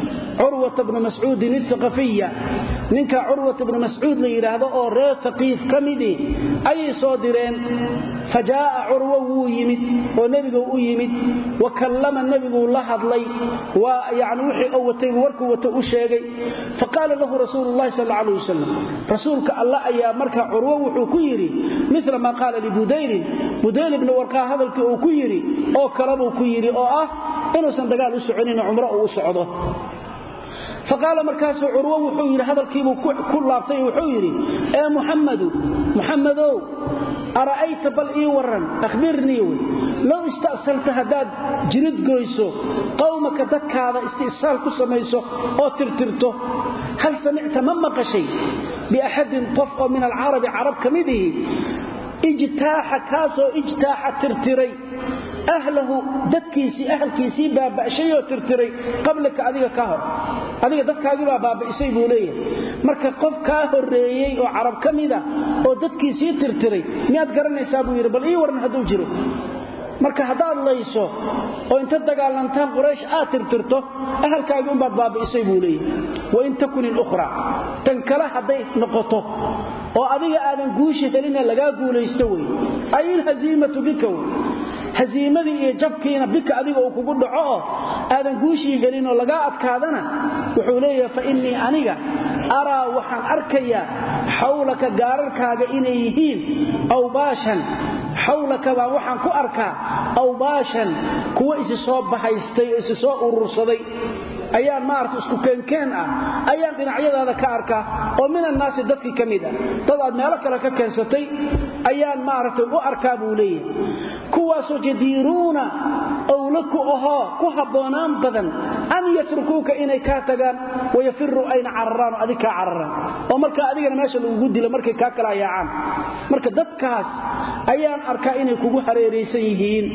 Speaker 1: ninka urwa ibn mas'ud la yiraahdo oo reer taqif kamidi ay soo direen fajaa urwa wuu yimid oo nabiga uu yimid wa kallama nabigu la hadlay wa yaani wixii oo watay warku wata u sheegay faqala lahu rasuulullaahi sallallahu alayhi wasallam rasuulka allah ayaa marka urwa wuxuu ku yiri mithla ma qala li budayl ibn warqa hadalka uu ku yiri oo kalaba ku yiri oo ah inuu san dagaal u soconin umra uu socdo فقال مركز عروه وحو يري هذلكيبو ku laabtay wuxuu yiri ee muhammadow araayta bal ii waran akhbirni law istasalta hadad jirid goyso qawmaka dadkaada istisaal ku sameeyso oo tirtirto hal samicta mamma qashay bi ahadin qaf min al-arab arab kamidii ijtaaha kaaso ijtaaha tirtiray ahlahu dadkiisi baabashay oo tirtiray qablaka adiga ka hor adiga dadkaagi baabashay buu leeyahay marka qof ka horeeyay oo arab kamida oo dadkiisi tirtiray miyaad garanaysaa buu yiri bal ii waran haduu jiro marka hadaad layso oo inta dagaalantaan quraysh aad tirtirto ahalkaagi baad baabashay buu leeyahay wa in takun al-ukhra tan kala haday noqoto oo adiga aadan guushi helina laga guulaysto way ay hazimatu bika haziimadii iyo jabkiina bika adiga oo kugu dhaco aadan guushi helin oo laga adkaadana wuxuu leeyahay fa inni aniga ara waxaan arkaya hawlaka gaararkaaga inay yihiin aw baashan hawlaka waxaan ku arkaa aw baashan kuwa is soo bahaystay is soo urursaday ayaan maartu isku keenkeen ayaan dhinacyadaada ka arkaa oo min annaas dadkii kamida dad aad meel kale ka keensatay ayaan maartu u arkaa buu leeyahay kuwaas oo jadiiruna awlaku ku haboonaan badan an yatrukuka inay ka tagaan wayfiru ayna carraan adika carraan oo marka adigana meesha lagu dilo markay ka kala yaacaan marka dadkaas ayaan arkaa inay kugu hareereysan yihiin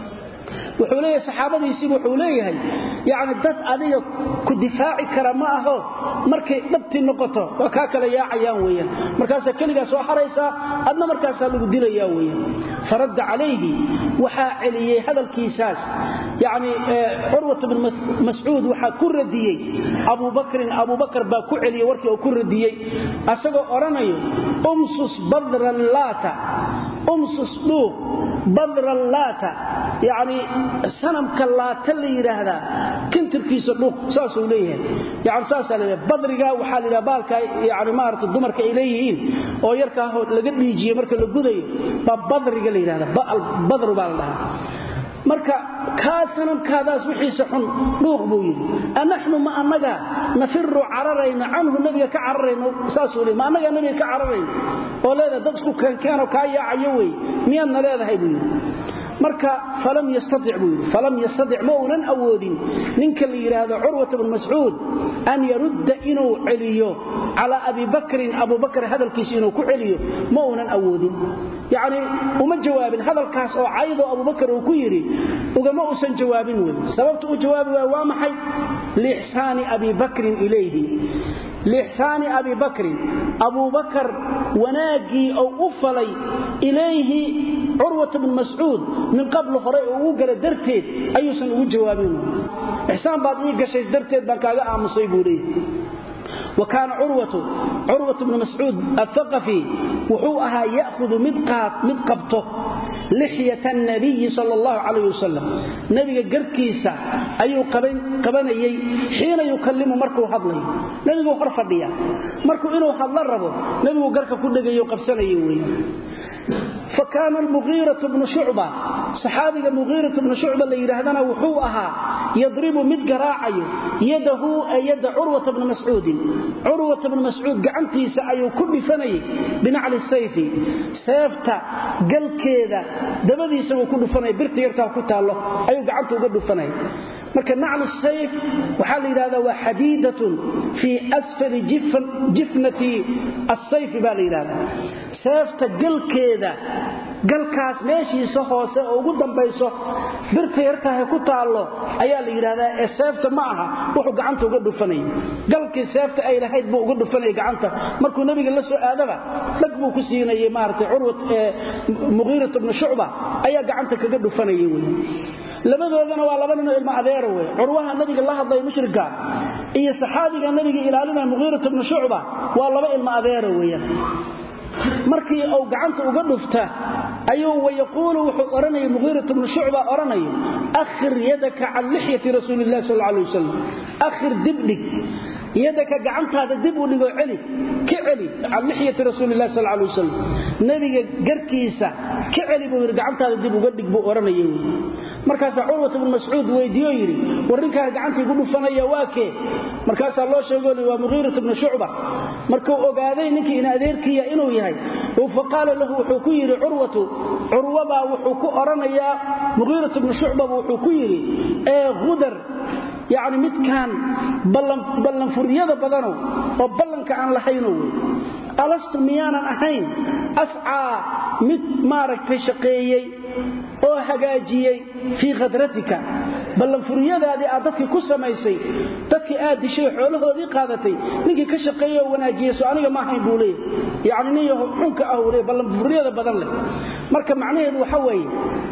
Speaker 1: wuxuu leeyahay saxaabadiisii wuxuu leeyahay yaani dad adiga ku difaaci kara ma aho markay dhabti noqoto waa ka kala yaacayaan weeyaan markaas kaliya soo xareysa adna markaas lagu dilayaa weeyaan farad alayhi waxa celiyay hadalkiisaas yaani urwa ibn mas'ud waxa ku radiyay Abu Bakr baa ku celiyay warkii uu ku radiyay asagoo oranayo umsus badran lata umsus badran lata yaani sanamka laata la yiraahdaa kintirkiisa dhuq saas uu leeyahay yaani saas la badriga waxa la baalka yaani maarta dumarka ay leeyihiin oo yarka laga dhiijiyo marka la gudayo badriga la yiraahdaa badru baa la dhahaa marka kaasanam kaadaas wixiisa xun dhuuq buu yiri anahnu ma anaga nafiru cararayna anhu nabiga ka cararayno saasoo ma anaga nabiga ka cararayno oo leeda dad isku keenkano ka yaacayo way miyana leedahay buu yiri marka falam yastati' mawlan awoodin ninka la yiraahdo Urwa ibn Mas'ud an yarudda inuu celiyo ala Abi Bakr hadalkiisa inuu ku celiyo mawlan awoodin yaani uma jawaabin hadalkaas oo caydo Abu Bakr uu ku yiri ugama uusan jawaabin way sababtu uu jawaabi waa maxay liihsani Abi Bakr ilayhi liihsani Abi Bakr Abu Bakr wanaagi oo u falay ilayhi Urwa ibn Mas'ud من قبل هري او غلا درتيد ايوسن ugu jawaabin ihsan baad ii gashay darteed baan kaaga aamusay buuray وكان عروة بن مسعود الثقفي وحوها يأخذ مدقبته لحية النبي صلى الله عليه وسلم نبي قركيسة أيو قبني حين يكلم مركو حضلي نبي حرف الديا مركو إنه حضل الربو نبي قرك كل جيو قبسنا يوي فكان المغيرة بن شعبة صحابي المغيرة بن شعبة اللي يرهدنا وحوها يضرب مدقراعي يده يد عروة بن مسعود عروة بن مسعود قعنتي سأيو كل فني بنعل السيف سيفتا قل كذا دبدي سوى كل فني برت يرتاح كتا الله أيو قعنته قد فني marka nacl sayf waxa la yiraahdaa waa xadiidatun fi asfali jifnati as-sayf baa la yiraahdaa sayfta galkeeda galkaas meeshiisa hoose oo ugu dambayso birta yartahay ku taalo ayaa la yiraahdaa ee sayfta ma aha wuxuu gacanta uga dhufanay galkii sayfta ay lahayd buu uga dhufanay gacanta markuu nabiga la soo aadaba dag buu ku siinayay maartay Urwa Mughira ibn Shu'ba ayaa gacanta kaga dhufanayay labadoodana waa laba nin oo ilma adeer way Urwaha nabiga la hadlay mushrika iyo saxaabiga nabiga ilaalinay Mughira ibn Shu'ba waa laba ilma adeer weeyaan markii uu gacanta uga dhufta ayuu wayaqulu wuxuu oranay Mughira ibn Shu'ba oranay akhir yadaka al lihyati rasuulillah sallallahu alayhi wasallam akhir diblik يدك قعنتها دب ولغو علي كعلي عن لحية رسول الله صلى الله عليه وسلم نبي قركيسة كعلي بو قعنتها دب وقدق بو أرانيه مركز عروة بن مسعود ويديو يري ورنكها قعنتها يقولوا فنيا واكي مركز الله شيقول لي ومغيرة بن شعبة مركو أقاذي نكي إن أذيركي إنو يهي فقال له وحكيري عروة وحكو أرانيا مغيرة بن شعبة وحكيري غدر يعني مد كان بلن فريده بدنو او بلنك aan lahayno alastu miyaanan ahayn as'a mid maaragtay shaqeeyay oo hagaajiyay fi qadratika bal furiyadaadi aad dadkii ku samaysay dadkii aad dishay xoolahoodii qaadatay ninkii ka shaqeeyay wanaajiyay soo aniga ma ahayn buulay yaani niyo xunka awrey bal furiyada badan leh marka macnaheedu waxa weeye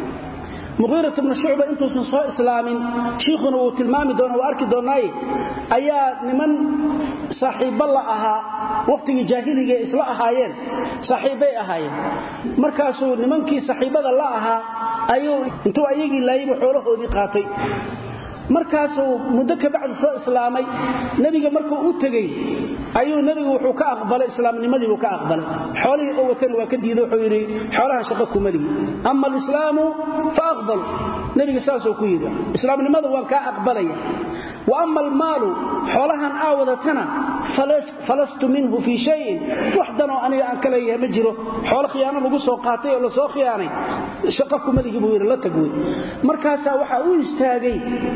Speaker 1: مغيرة بن شعبة انتو سنصاء إسلامين شيخنا وتلمامي دونا واركي دوناي ايا نمن صاحب الله اها وقت جاهلية إسلاء اهايين صاحبي اهايين مركاسو نمنكي صاحب الله اها ايو انتو ايجي لايب حوله ودي قاتي markaasoo muddo ka bacdi soo islaamay nabiga markuu u tagay ayuu nabigu wuxuu ka aqbalay islaamnimadii uu ka aqbalay xoolihii oo watan waa ka diiday wuxuu yiri xoolaha shaqo kuma lihi amma islaamu fa aqbal nabiga saasoo ku yiri islaamnimada waa ka aqbalaya wa amma almaal xoolahan aawadatana falastu minhu fi shay wahdana aniga aan kala yahay ma jiro xoolo khiyaano lagu soo qaatay oo la soo khiyaanay shaqo kuma lihi buu yiri la tagway markaas waxa uu istaagay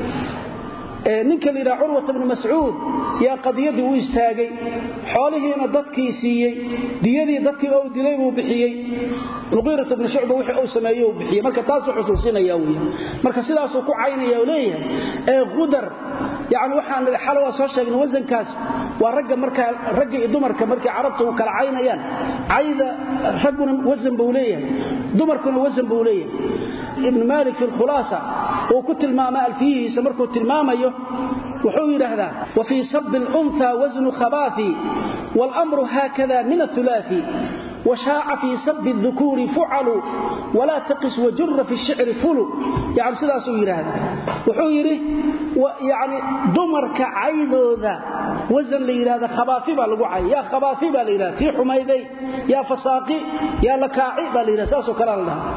Speaker 1: ninka la yiraahdo Urwa ibn Mas'ud yaa qadiyadii uu istaagay xoolihiina dadkii siiyay diyadii dadkii oo dilay uu bixiyay Mughira ibn Shu'ba wixii uu sameeyay uu bixiyay marka taas uu xusuusinaya weey marka sidaas uu ku caynaya oo leeyahay qudar yaani waxaan xalwa soo sheegnay wasankaas waa ragga marka ragga iyo dumarka markay carabtu kala caynayaan ayda raguna wasan buu leeyahay dumarkuna wasan buu leeyahay ابن مالك في الخلاصة وكنت الماما فيه سمركو تلماميه وحو يرهدا وفي صب الأنثى وزن خباثي والأمر هكذا من الثلاثي وشاع في صب الذكور فعل ولا تقس وجر في الشعر فل يعني سداسو يرهدا وحو يره يعني دمرك عيدو ذا وزن ليرهدا خباثي با لغو عي يا خباثي با ليرهدا في حميدي يا فساقي يا لكاعي با ليرهدا ساسو كلام الله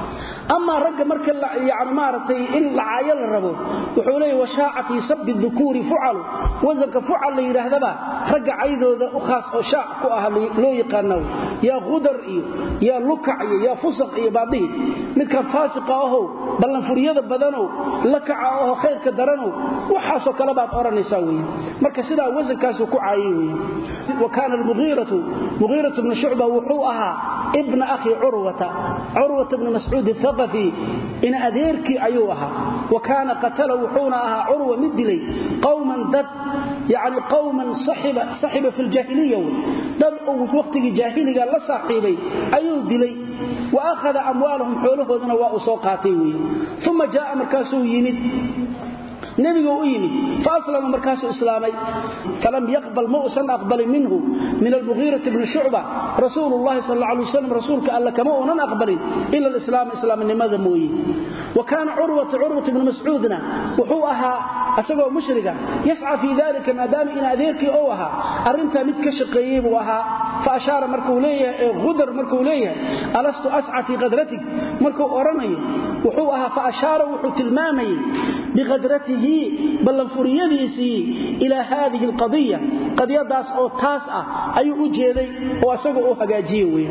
Speaker 1: أما رجع مركل يعني مارتي إن العيال الربو وحولي وشاع في سب الذكور فعل وزك فعل ليرهذبا رجع عيده أخاص وشاع كأهل لو يقنوا يا غدر يا لكع يا فسق يا بعضه مثل فاسق أهو بل فريضة بدنه لكع أهو خير كدرنه وحاسو كلبات أورا نسوي مركز سدا وزن كاسو كعايوي وكان مغيرة بن شعبة وحوءها ابن أخي عروة بن مسعود الثقفي إن أديرك أيوها وكان قتل وحونها عروة مدلي قوما دد يعني قوما صحب في الجاهلية دد في وقت الجاهلية لا صاحبي أيو دلي وأخذ أموالهم حوله ودنواء سوقاتي ثم جاء مركاسو يمد نبي يمد فأسلم مركاسو إسلامي فلم يقبل مؤسا أقبل منه من المغيرة بن شعبة رسول الله صلى الله عليه وسلم رسولك قال لك مؤنا أقبل إلا الإسلام إسلام لماذا موي وكان عروة بن مسعودنا وحوءها أسقوا مشرقة يسعى في ذلك ما دام إن أذيرك أوها أرنتا متكشقيب وها فأشار مركولية غدر مركولية ألست أسعى في غدرتك مركو أرمي وحوءها فأشار وحو تلمامي بغدرته بل فريديسي إلى هذه القضية قضية داس أو تاسعة أي أجيدي وأسقوا هجاجيوي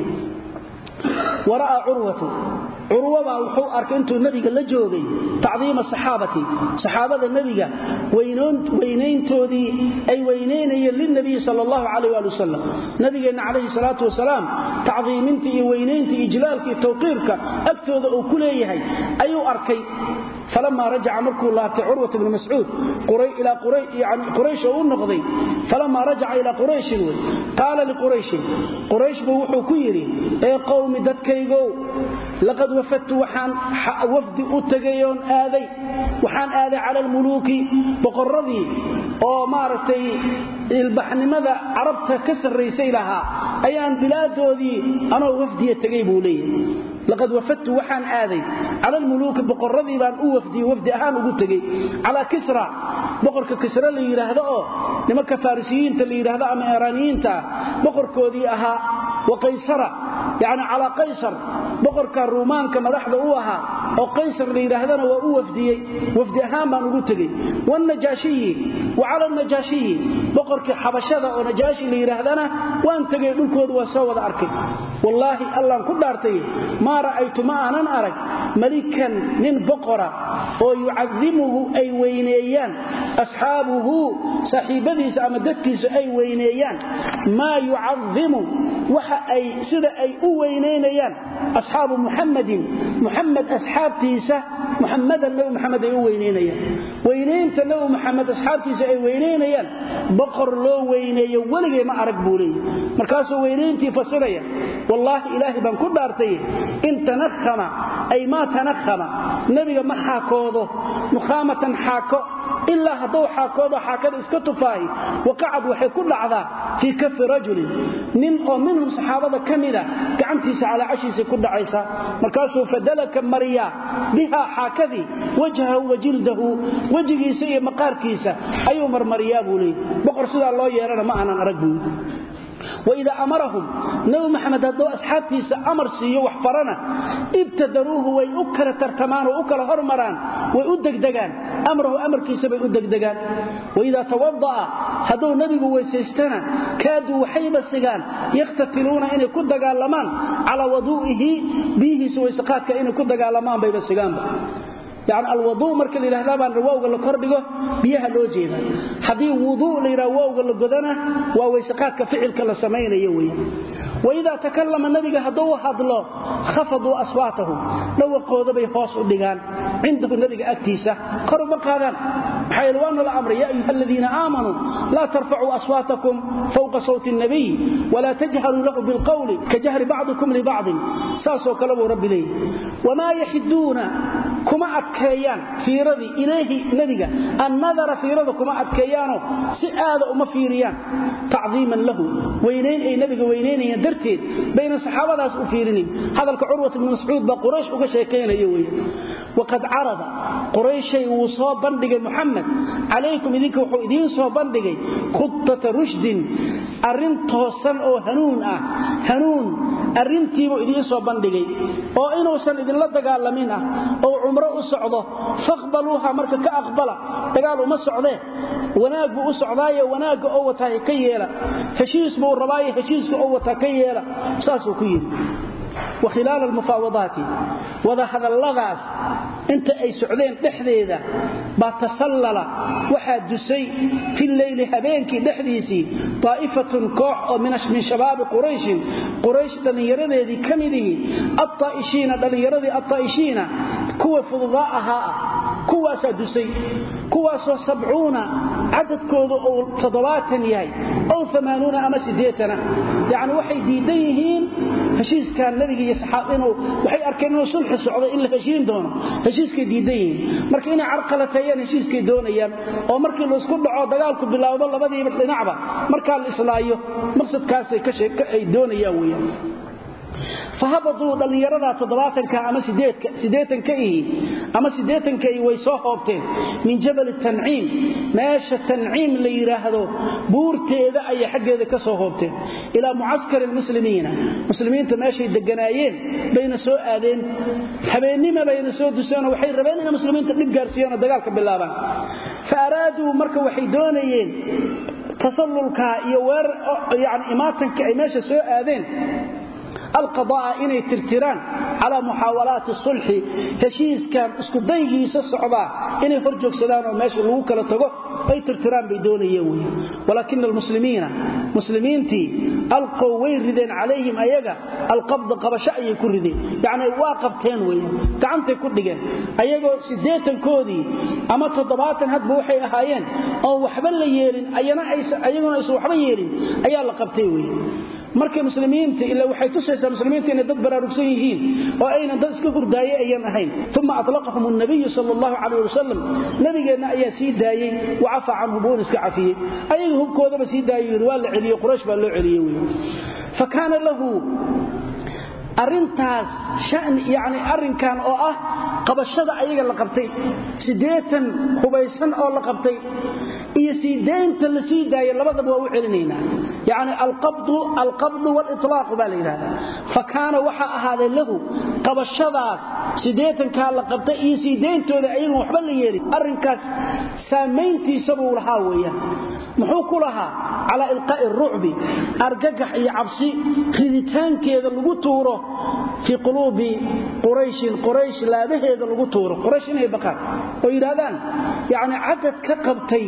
Speaker 1: ورأى عروة وحو أركنت النبي قال لجوغي تعظيم صحابة النبي وينين تودي أي وينين للنبي صلى الله عليه وآله وسلم نبي عليه الصلاة والسلام تعظيمنتي وينينتي إجلالك توقيرك أكتوذ أكليه أي أركي فلما رجع مركو الله عروة بن مسعود إلى قريش ونقضي فلما رجع إلى قريش قال قريش بوحو كيري أي قوم ددكيغو لقد وفدت وحان وفد أتغيون وحان آذي على الملوك بقرضي oo maartay ilbaxnimada carabta ka sareysay laha ayaan bilaadoodii anoo wafdiye tagay buu leeyahay laqad wafadtu waxaan aaday ala almuluk boqorradii baan u wafdi ahaan ugu tagay ala kisra boqorka kisra la yiraahdo oo nimanka farisiyiinta la yiraahdo ama iiraaniyiinta boqorkoodii ahaa وقيصر يعني على قيصر بقرك الرومان كمدحده uu ahaa oo قيصر la yiraahdana waa u wafdi ahaan baan ugu tagay والنجاشي وعلى النجاشي بقرك حبشده oo نجاشي la yiraahdana waan tagay dhulkooda waa soo wada arkay wallahi allah ku dhaartay ma ra'aytu ma anan arag malikan nin boqora oo yu'azzimuhu ay weyneeyaan asxaabuhu saaxiibadiisa ama dadkiisa ay weyneeyaan ma yu'azzimu waxa ay sida ay u weyneynayaan asxaabu muhammad asxaabtiisa muhammadan ay u weyneynayaan weyneynta muhammad asxaabtiisa ay weyneynayaan boqor loo weyneeyo waligay ma arag buulay markaas weyneyntii fasiraya wallahi ilaahi baan ku dhaartay in tanakhama ay ma tanakhama nabiga ma xaakoodo mukhamatan xaako illa haduu xaakoodo xaakada iska tufaahi waqacad waxay ku dhacdaa fi kaf rajul nin oo minhum saxaabada kamida gacantiisa ala cashiisa ku dhacaysa markaasuu fadalaka mariya biha xaakadi wajhahu wajildahu wajigiisa iyo maqaarkiisa ayuu marmariyaa buulay boqor sida loo yeerana ma aanan arag buu وإذا أمرهم نبي محمد هدو أصحابتي أمر سيو وحفرنا ابتدروه ويؤكر ترتمان وأكر هرمران ويؤدك أمره أمر كيسا بيؤدك دقان وإذا توضأ هدو نبي ويسيستنا كادوا وحيب السجان يختتلون إن يكون دقان لمان على وضوئه به سوى سقات كإن يكون دقان لمان بيب السجان يعني الوضوء marka la yiraahdo baan rawowga la kordhigo biyaha loo jeeda hadii wudu la yiraahdo la godana waa weysaqaadka ficilka la sameeyo weeyaan وإذا تكلم النبي هدو هدلو خفضوا أصواتهم لو قودوا بي هوس ودغان عنده النبي أكتيسة قرب قادان حيوان الأمر يا أيها الذين آمنوا لا ترفعوا أصواتكم فوق صوت النبي ولا تجهروا له بالقول كجهر بعضكم لبعض ساسو كلموا رب لي وما يحدون كما أكيان في رضي إليه نبي النظر في رضي كما أكيانه سئاد ومفيريان تعظيما له وينين أي نبي وينين درتيد بين الصحابة u fiirinin hadalka Urwa ibn Mas'ud ba Quraysh uga sheekaynayo weey waqad arada Quraysh uu soo bandhigay Muhammad alaykum idinka wuxuu idin soo bandhigay khuttat rushdin arin toosan oo hanuun arintiibu idin soo bandhigay oo inuusan idin la dagaalamin oo umro u socdo faqbaluha marka ka aqbala dagaal uma socdee wanaag buu u socdaayo wanaag oo wata ka yeela heshiis buu rabaayo heshiiska oo wata ka yeela saasoo ku yiri وخلال المفاوضات وذا هذا اللغاس انت اي سعودين دخديده با تسلل waxa dusay في الليل habeenkii dhaxdiisi طائفه كوح من شباب قريش dhalinyaradeedii kamidii الطائشين dhalinyaradii الطائشين kuwa fududaaha kuwaas dusay kuwaas 70 cadadkoodu oo 70 yahay oo 80 ama 80 yani waxay diidan yihiin heshiiskan nabiga iyo saxaabadu waxay arkeen inuu sulx socdo in la heshiin doono heshiiska diidan markii inay carqalateeyeen heshiiska doonayaan oo markii la isku dhaco dagaalku bilaawdo labadiiba dhinacba marka la islaayo maqsadkaas ay doonayaan weeyaan فهبطوا دليردا 70 ama 80 ka ama 80 ka way soo hoobteen min jabal tan'im meesha tan'im la yiraahdo buurteeda ay xageeda ka soo hoobteen ila muaskar muslimiinta meesha deganaayeen bayna soo aadeen habeenimo bayna soo duseen waxay rabeen in muslimiinta dib gaarsiiyaan dagaalka bilaabaan faaraadu marka waxay doonayeen tasallulka iyo weer yani imaatanka ay meesha soo aadeen القضاء إني ترتران على محاولات الصلح هشيز كان اسكو دايغيسا سودا إني فرجوك سدان oo meesha lagu kala tago ay tirtiraan bay doonayeen ولكن مسلمينتي القوا ويردين عليهم ايغا القبض قبشه ay ku rideen yani waa qabteen weeyaan gacantay ku dhigeen ayagoo 80 koodii ama 70 hadba waxay ahaayeen oo waxba la yeelin ayaguna ay waxba yeelin ayaa la qabtay weeyaan markay muslimiinta ila waxay tusaysaa muslimiinta inay dad baraarugsan yihiin oo ayna dad iska gurdaayay ayaan ahayn thumma atlaqahum an-nabiy sallallahu alayhi wasallam nabigeena ayaa sii daayay waxa anhu buu iska cafiyay ayagu hubkooda sii daayay waa la celiyo quraysh baa loo celiyay fakana lahu arintaas shan yani arinkan oo qabashada ayaga la qabtay 80 hubaysan oo la qabtay iyo siideenta la sii daayay labadaba waa u celinayna يعني القبض والإطلاق بالإله فكان وحا هذا له قبشداس سيديتن كان لقبته اي سيدينتودا ايغو waxba la yeeri arinkaas saameyntiisa buu lahaa weeyaan muxuu ku lahaa ala ilqaa ar-ru'b argagax iyo cabsi khiditaankeeda lagu tuuro fi qulubi quraysh laabaheeda lagu tuuro quraysh inay baqaan oo yiraahdaan yani cadad ka qabtay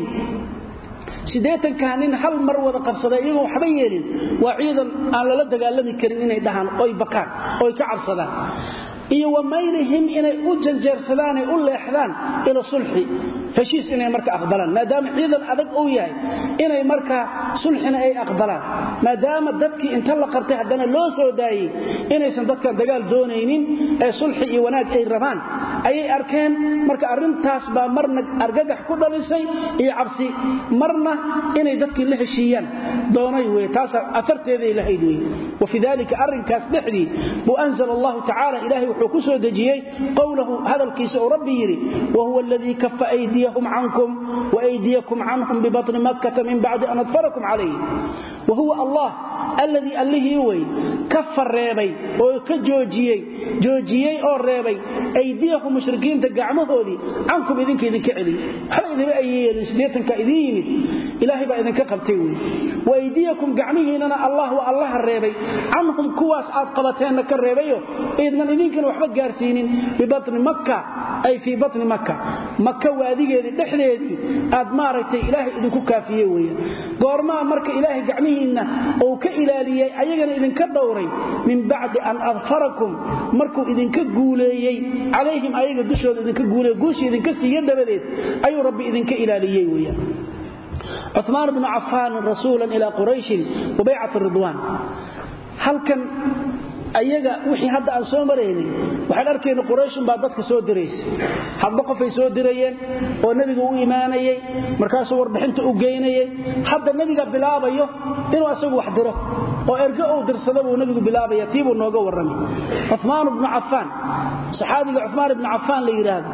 Speaker 1: 80 kaanin hal mar wada qabsaday iyagoo waxba yeelin waa ciidan aan la dagaalami karin inay dhahan oo bakaan oo ka cabsadaan iyo wamaynihim inay u janjeersadaan u leexdaan ila sulxi heshiis inay marka aqbalaan maadaama ciidan adag uu yahay inay marka sulxina ay aqbalaan maadaama dadkii inta la qabtay hadana loo soo daayay inaysan dadkan dagaal doonaynin ee sulxi iyo wanaag ay rabaan ayay arkeen marka arintaas baa marna argagax ku dhalisay iyo cabsi marna inay dadkii la heshiiyaan doonay way taas afarteeda ilaahay way wafidalika arinkaas dhixdi bu anzal Allah ta'ala ilaahi wuxuu ku soo dajiyay qowluhu hadalkiisa oo rabbi yiri wa huwa alladhi kaffa aydiyahum ankum wa aydiyakum anhum bi batn makkah min ba'di an adfarakum alayhi wa huwa Allah alladhi allihi way kaffa reebay oo ka joojiyay oo reebay aydiyahum mushrikiinta gacmahoodii ankum idinka celi hal idin ay yeelin 80 ka idin yimid ilaahi baa idinka qabtay way wa aydiyakum gacmihiina Allah wa Allah reebay anhum kuwaas aad qabateen ka reebayo idin idinkan waxba gaarsiinin bi batn makkah ay fi batn makkah makkah waadigeedii dhexdeedii aad maaragtay ilaahi idinku kaafiyay weeyaan goorma marka ilaahi gacmihiina oo ka ilaaliyay ayagana idinka dhowray min ba'di an adfarakum markuu idinka guuleeyay alayhim ayaga dushooda idinka guuleeyay gooshi idinka siiyay dabadeed ayuu rabbi idinka ilaaliyay weeyaan عثمان بن عفان رسولا إلى قريش وبيعة الرضوان هل كان ayaga wixii hadda aan soo mareeyay waxaan arkeenay quraysh baa dadka soo direysay hadba qof ay soo dirayeen oo nabiga u iimaanayay markaas warbixinta u geynayay hadda nabiga bilaabayo inuu asagu wax diro oo erga uu dirsado uu nabigu bilaabaya tiibu nooga waramay Uthman ibn Affan saxaabiga Uthman ibn Affan la yiraahdo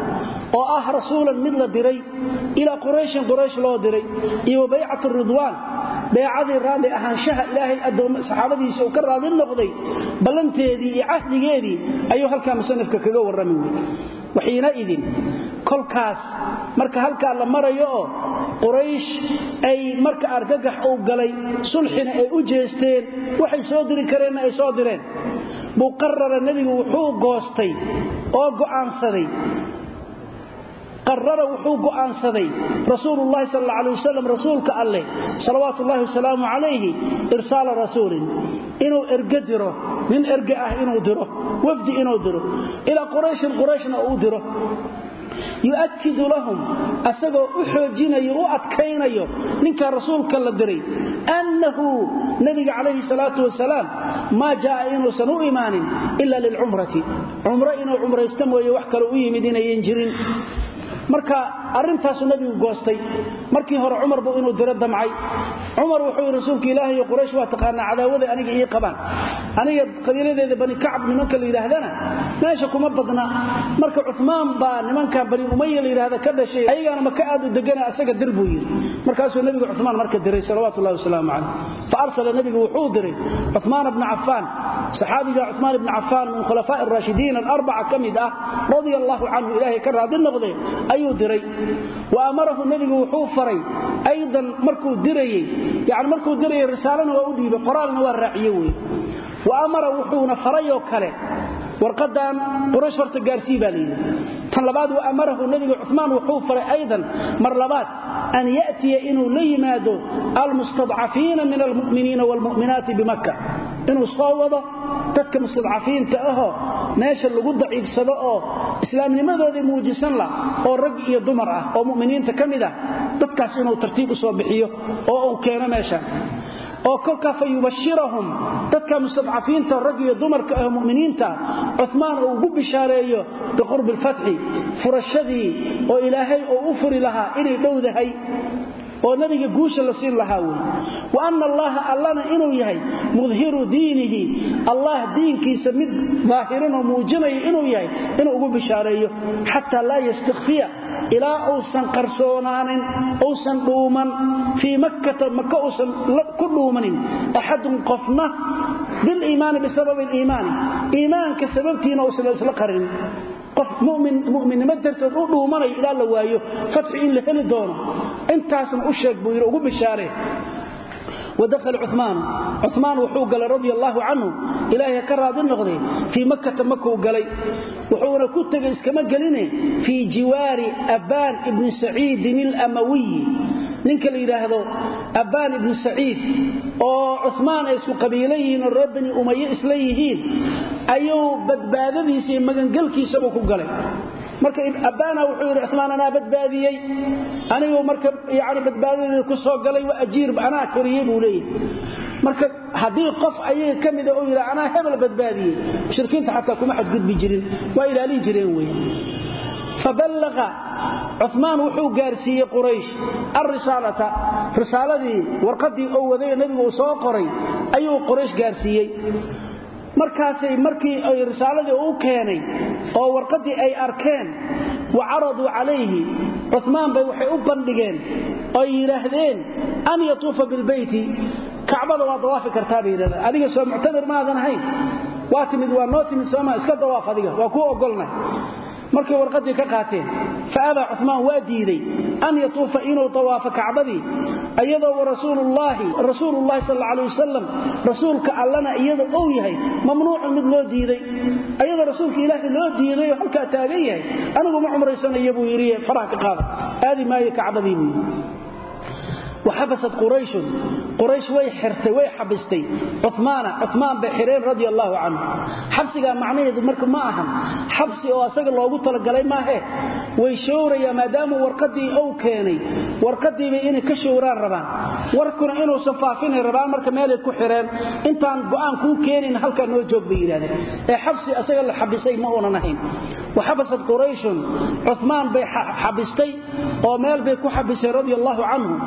Speaker 1: oo rasuulan mid la diray ila quraysh loo diray iyo bay'atu ridwaan bay'adii raali ahaanshaha ilaahay adoom saxaabadiisa oo ka raali noqday balanteedii iyo ahdigeedii ayuu halka musannafka kaga warramay waxiina idin kolkaas marka halka la marayo quraysh ay marka argagax oo galay sulxina ay u jeesteen waxay soo diri kareen ay soo direen buu qarrara nabigu wuxuu goostay oo go'aansaday قرر وحوق أنصدي رسول الله صلى الله عليه وسلم رسولك الله صلوات الله وسلامه عليه إرسال رسول إنه إرقدره من إرقاه إنه دره وفد إنه دره إلى قريشنا أودره يؤكد لهم أسقوا أحوجين يؤتكين منك رسولك الدري أنه نبي عليه الصلاة والسلام ما جاء إنه سنو إيمان إلا للعمرة عمرة إنه عمرة يستموي وحكروا مدينة ينجرين marka arintaas nabigu goostay markii hore Umar buu inuu diro damcay Umar wuxuu rasuulka Ilaahay iyo Quraysh waa taqaana cadaawada aniga ii qabaan aniga qabiiladeeda bani Ka'b nimanka la yiraahdana meesha kuma badna marka Uthman baa nimanka bani Umayya la yiraahdo ka dhashay ayagana ma ka aad u degana asaga dir buu yiri markaasuu nabigu Uthman marka diray sallallahu alayhi wasallam fa arsala nabigu wuxuu diray Uthman ibn Affan saxaabiga Uthman ibn Affan min khulafaa ar-rashidin al-arba'a kamida radiyallahu anhu Ilaahay ka raadi noqday ayuu diray وامره النبي وحو فري ايضا markuu diray risaalana waa u dhiibay qoraalna waa raaciyay وامره وحونا فريو kale warqadan quraysh horta gaarsiin baa leeyahay tan labaad وامره النبي عثمان وحو فري ايضا mar labaad an yati inuu la yimaado المستضعفين من المؤمنين والمؤمنات بمكة inuu soo wado dadka mustadcafiinta meesha lagu daciifsado oo islaamnimadooda muujisan la oo rag iyo dumar ah oo muuminiinta kamida dadkaas inuu tartiib u soo bixiyo oo uu keeno meesha oo kolka fayubashirahum dadka mustadcafiinta rag iyo dumarka ah muuminiinta Uthman uu ugu bishaareeyo biqurb al-fath furashadii oo ilaahay oo u furi lahaa inay dhowdahay oo nabiga guusha la siin lahaa wa anna allaha allana inuu yahay mudhiru diinihi allah diinkiisa mid zaahiran oo muujinay inuu yahay inuu ugu bishaareeyo hatta la yastakhfiya ila awsan qarsoonaanin awsan dhuuman fi makkah awsan ku dhuumanin ahadun qafna bil iimaan bisabab al iimaan iimaanka sababtiina awsan isla qarin qof mu'min ma darto u dhuumanay ila la waayo fatxi in la heli doono intaasna u sheeg buu ugu bishaare ودخل عثمان وحو قال رضي الله عنه إلهي كراد النغضي في مكة وقالي وحونا كتك اسكما قاليني في جوار أبان ابن سعيد الأموي ننك اللي يراهدو أبان ابن سعيد وعثمان يسو قبيليين الربني أمي إسليهين أيو بدبادبي سي مغنقلكي سبكو قالي marka abana wuxuu yiri Uthman ana badbaadiyay anigu marka badbaadiyay ku soo galay waa ajiir ana koriyay buu leeyahay marka hadii qof ayay kamid oo yiri ana hebel badbaadiyay shirkiinta xataa kuma xad gudbi jirin waa ilaalin jireen way فبلغ عثمان وحو غارسيه قريش رسالتي warqadii oo waday nabigu soo qoray ayuu quraysh gaarsiiyay markii ay risaaladii uu keenay oo warqadii ay arkeen وعرض عليه عثمان bay waxay u bandhigeen oo yiraahdeen an yatufa bil bayti kacbada waa dawaafi kartaa beerada adiga soo mu'tadir ma adan ahayn waa timid waa nootimid soo ma iska dawaaf adiga waa ku ogolnaa markii warqadii ka qaateen faaba Uthman waa diiday an yatufa inuu tawaafa kacbadii ayadoo rasuulullaahi sallallahu alayhi wasallam rasuulka allana iyadoo uu yahay mamnuuc mid loo diiday ayadoo rasuulka ilaahi loo diiday halka taagan yahay anigu ma umraysanay buu yiri faraha ka qaada aadi maayo kacbadii وحبست قريش way xirtay way xabistay Uthman bixireen radiyallahu anhu xabsiga macnaheedu marka ma ahan xabsi oo asaga loogu talagalay ma aha way shawraya maadaama warqadii uu keenay warqadii inay ka shawraan rabaan warkuna inuu safaafinay rabaan marka meel ay ku xireen intaan go'aan ku keenin halka noo joog bay yiraahdeen ee xabsi asaga la xabisay ma oonan ahayn وحبست قريش عثمان bay xabistay oo meel bay ku xabisay radiyallahu anhu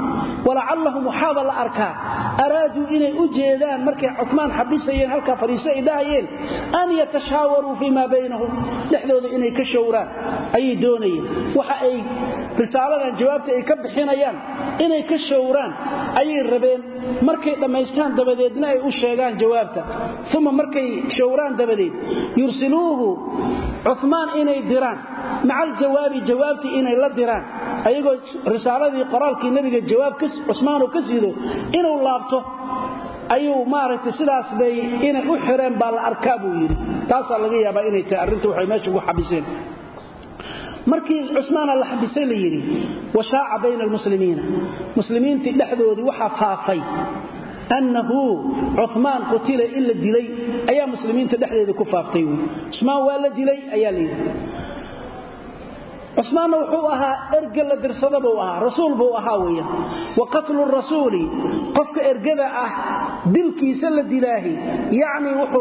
Speaker 1: walacallahum waxaaba la arkaa araaduu inay u jeedaan markay cuthmaan xabisayeen halkaa fariiso ay dhahayeen an yatashaawaruu fii maa baynahum dhexdooda inay ka shawraan ayay doonayeen waxa ay risaaladan jawaabta ay ka bixinayaan inay ka shawraan ayay rabeen markay dhammaystaan dabadeedna ay u sheegaan jawaabta uma markay shawraan dabadeed yursiluuhu cuthmaan inay diraan maca aljawaabi jawaabtii inay la diraan ayagoo risaaladii qoraalkii nabiga jawaab cuthmaan uu ka siido inuu laabto ayuu maaragtay sidaas bay inay u xireen baa la arkaa buu yidhi taasaa laga yaabaa inay tahay arrinta waxay meesha ugu xabiseen markii cuthmaan la xabisay la yidhi washaaca bayna almuslimiina muslimiintii dhexdoodii waxaa faafay annahu cuthmaan qutila illa dilay ayaa muslimiinta dhexdeeda ku faaftay cuthmaan waa la dilay ayaa la yidhi عثمان wuxuu ahaa ergal dirsada buu ahaa rasuul buu ahaa weeyaan wa qatlu rasuuli qofka ergada ah dilkiisa la dilaahi yaani wuxuu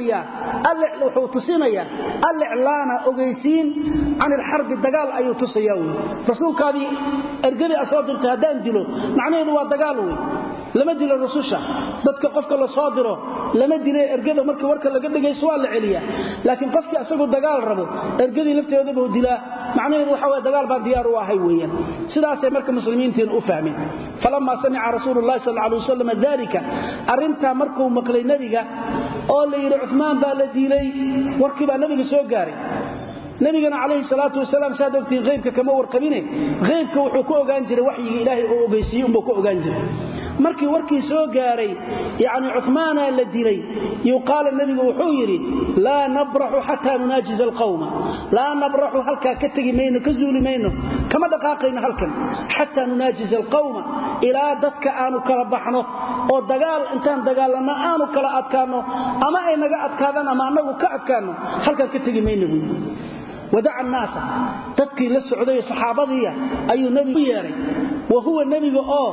Speaker 1: tusinayaa al-i'laana ogeysiin aan al-harb dagaal ayuu tusayaa rasuulkaadii ergada asoo dirtay hadaan dilo macnaheedu waa dagaal weey lama dilo rasuusha dadka qofka la soo diro lama dilo ergada markii warka laga dhigayso waa la celiya laakiin qofkii asagoo dagaal rabo ergadii lafteeda buu dilaa macnaheedu waxa way dagaal baa diyaar u ahay weeyaan sidaas ay marka muslimiintiin u fahmeen falamma sami'a rasuulullaahi sallallahu alayhi wasallam dalika arinta markuu maqlay nabiga oo la yiri Uthman baa la dilay warkii baa nabiga soo gaaray nabigana alayhi salatu wasalaam saadabtii qeybka kama warqabine qeybka wuxuu ku ogaan jiray waxyiga ilaahay oo ogeysiyo uu ku ogaan jiray markii warkii soo gaaray yaani Uthman la dilay yuqaal nabiga wuxuu yiri la nabrahu hatta nunajiz alqawma la nabrahu halka ka tagi mayno ka zuuli mayno kama dhaqaaqayna halkan hatta nunajiz alqawma ila dadka aanu kala baxno oo dagaal intaan dagaalana aanu kala adkaano ama ay naga adkaadaan ama anagu ka adkaano halka ka tagi mayno ودع الناس تدكي للسعودية صحابضية أي نبي ياري وهو النبي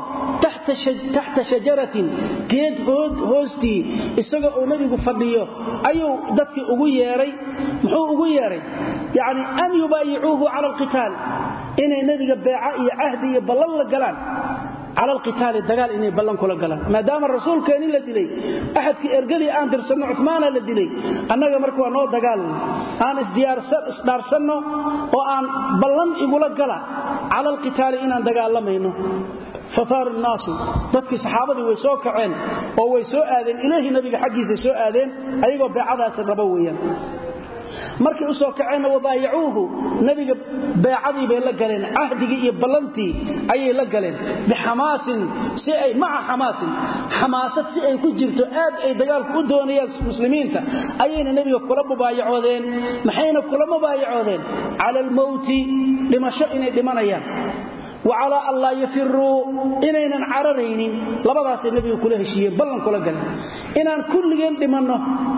Speaker 1: تحت شجرة كيد هوستي استقع نبي فضيه أي دكي أغوي ياري محو أغوي ياري يعني أن يبايعوه على القتال إن النبي باعي عهدي بلل قلان على القتال الدجال إني بلن كل قلان ما دام الرسول كان إلا دلي أحد كإرجلي أن درسنا عثمان إلا دلي أنا جمركوا نو دجال أنا إزديار درسنا وأن بلن يقول قلان على القتال إن دجال لما إنه فطار الناس dadkii saxaabadu way soo kaceen oo way soo aadeen ilaahi nabiga xaqiisa soo aadeen ayagoo beecadaas rabo weeyaan markii uu soo kacayna wabaayuuhu nabiga beecadii bay la galeen ahdigii iyo ballantii ayay la galeen bixamaasin si ay ma xamaasad si ay ku jirto aad ay dagaalku u doonayaan muslimiinta ayayna nabiga kula baayacoodeen maxayna kula baayacoodeen ala al-mawti limasha inay dhimanayaan وعلى الله يفروا إننا عررين لبضاس النبي كله شيء بلن كله قال إننا كل جن دمنه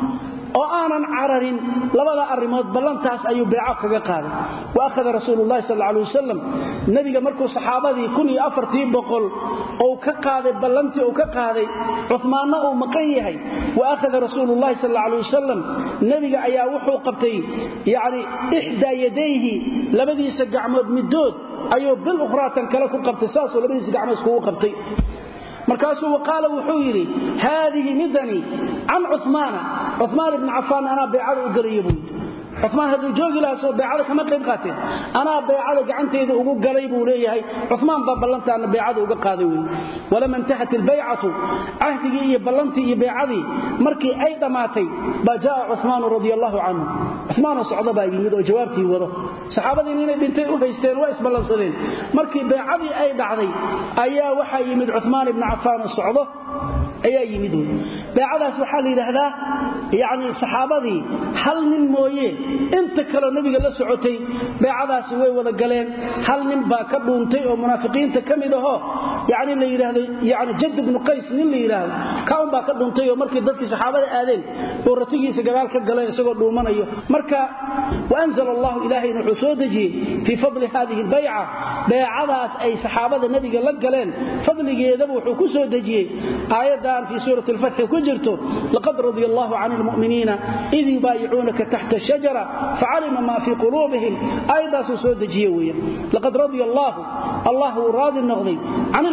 Speaker 1: وآنا عررين لبضا الرماد بلن تاس أيو بيعاق قال وأخذ رسول الله صلى الله عليه وسلم النبي مركو صحابة كوني أفرتين بقول أو كقاذي بلنتي أو كقاذي عثمان أو مقيه وأخذ رسول الله صلى الله عليه وسلم النبي أيا وحو قبتي يعني إحدى يديه لبدي سقع مدود أيوب بالأخرى تنكلك قبتساس ولبدي سقع مسكوه قبتي مركاسه وقال وحويري هذه مدني عن عثمان بن عفان أنا بيعاد وقريبون عثمان هذا جوجي لا سو بيعاد كما قيب قاتل أنا بيعاد قعنتي ugu galay buu leeyahay Uthman ba ballantaan beecad uga qaaday ولما انتهت البيعه عهدي iyo ballantii iyo beecadii markii ay dhamaatay bajaa Uthman radiyallahu anhu Uthman socda baa yimid oo jawaabtii wado saxaabadii inay dhintay u haysteen waa isballansadeen markii beecadii ay dhacday ayaa waxa yimid Uthman ibn Affan socdo ayaa yimid beecadaas waxa la yiraahdaa yaani saxaabadii hal nin mooyee inta kale nabiga la socotay beecadaas way wada galeen hal nin baa ka dhuuntay oo munaafiqiinta kamid ah yaani la yiraahdo yaani Jadd ibn Qays nin la yiraahdo kaan baa ka dhuuntay oo markii dadkii saxaabada aadeen oo ratigiisa gadaal ka galay isagoo dhuumanayo marka waanzal Allah ilaahi wuxuu soo dajiyay fi fadli hadhihi albay'a beecadaas ay saxaabada nabiga la galeen fadligeeda wuxuu ku soo dajiyay aayada في سورة الفتح كجرته لقد رضي الله عن المؤمنين إذ يبايعونك تحت الشجرة فعلم ما في قلوبهم أيضا سود جيوية لقد رضي الله راضي النغضي عن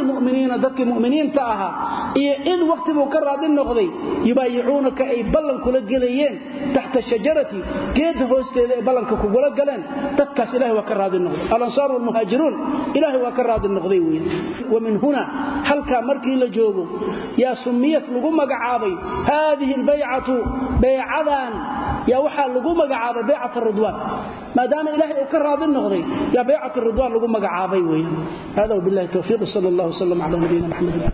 Speaker 1: almu'miniina dadkii mu'miniinta ahaa iyo in waqtigu ka raadin noqday yubayyi'uunaka ay ballan kula galayeen taxta shajarati geed hoosteeda ay ballanka ku gula galeen dadkaas ilaahay waa ka raadin noqday al-ansar wal muhaajiruun ilaahay waa ka raadin noqday weeyaan wamin huna halka markii la joogo yaa sumiyat lagu magacaabay hadhihi albay'atu bay'adan yaa waxa lagu magacaabay bay'at ar-ridwan maadaama ilaahay uu ka raadin noqday yaa bay'at ar-ridwan lagu magacaabay weeyaan hada billahi tawfiiq sallallahu alayhi wa sallam ala nabiyina muhammad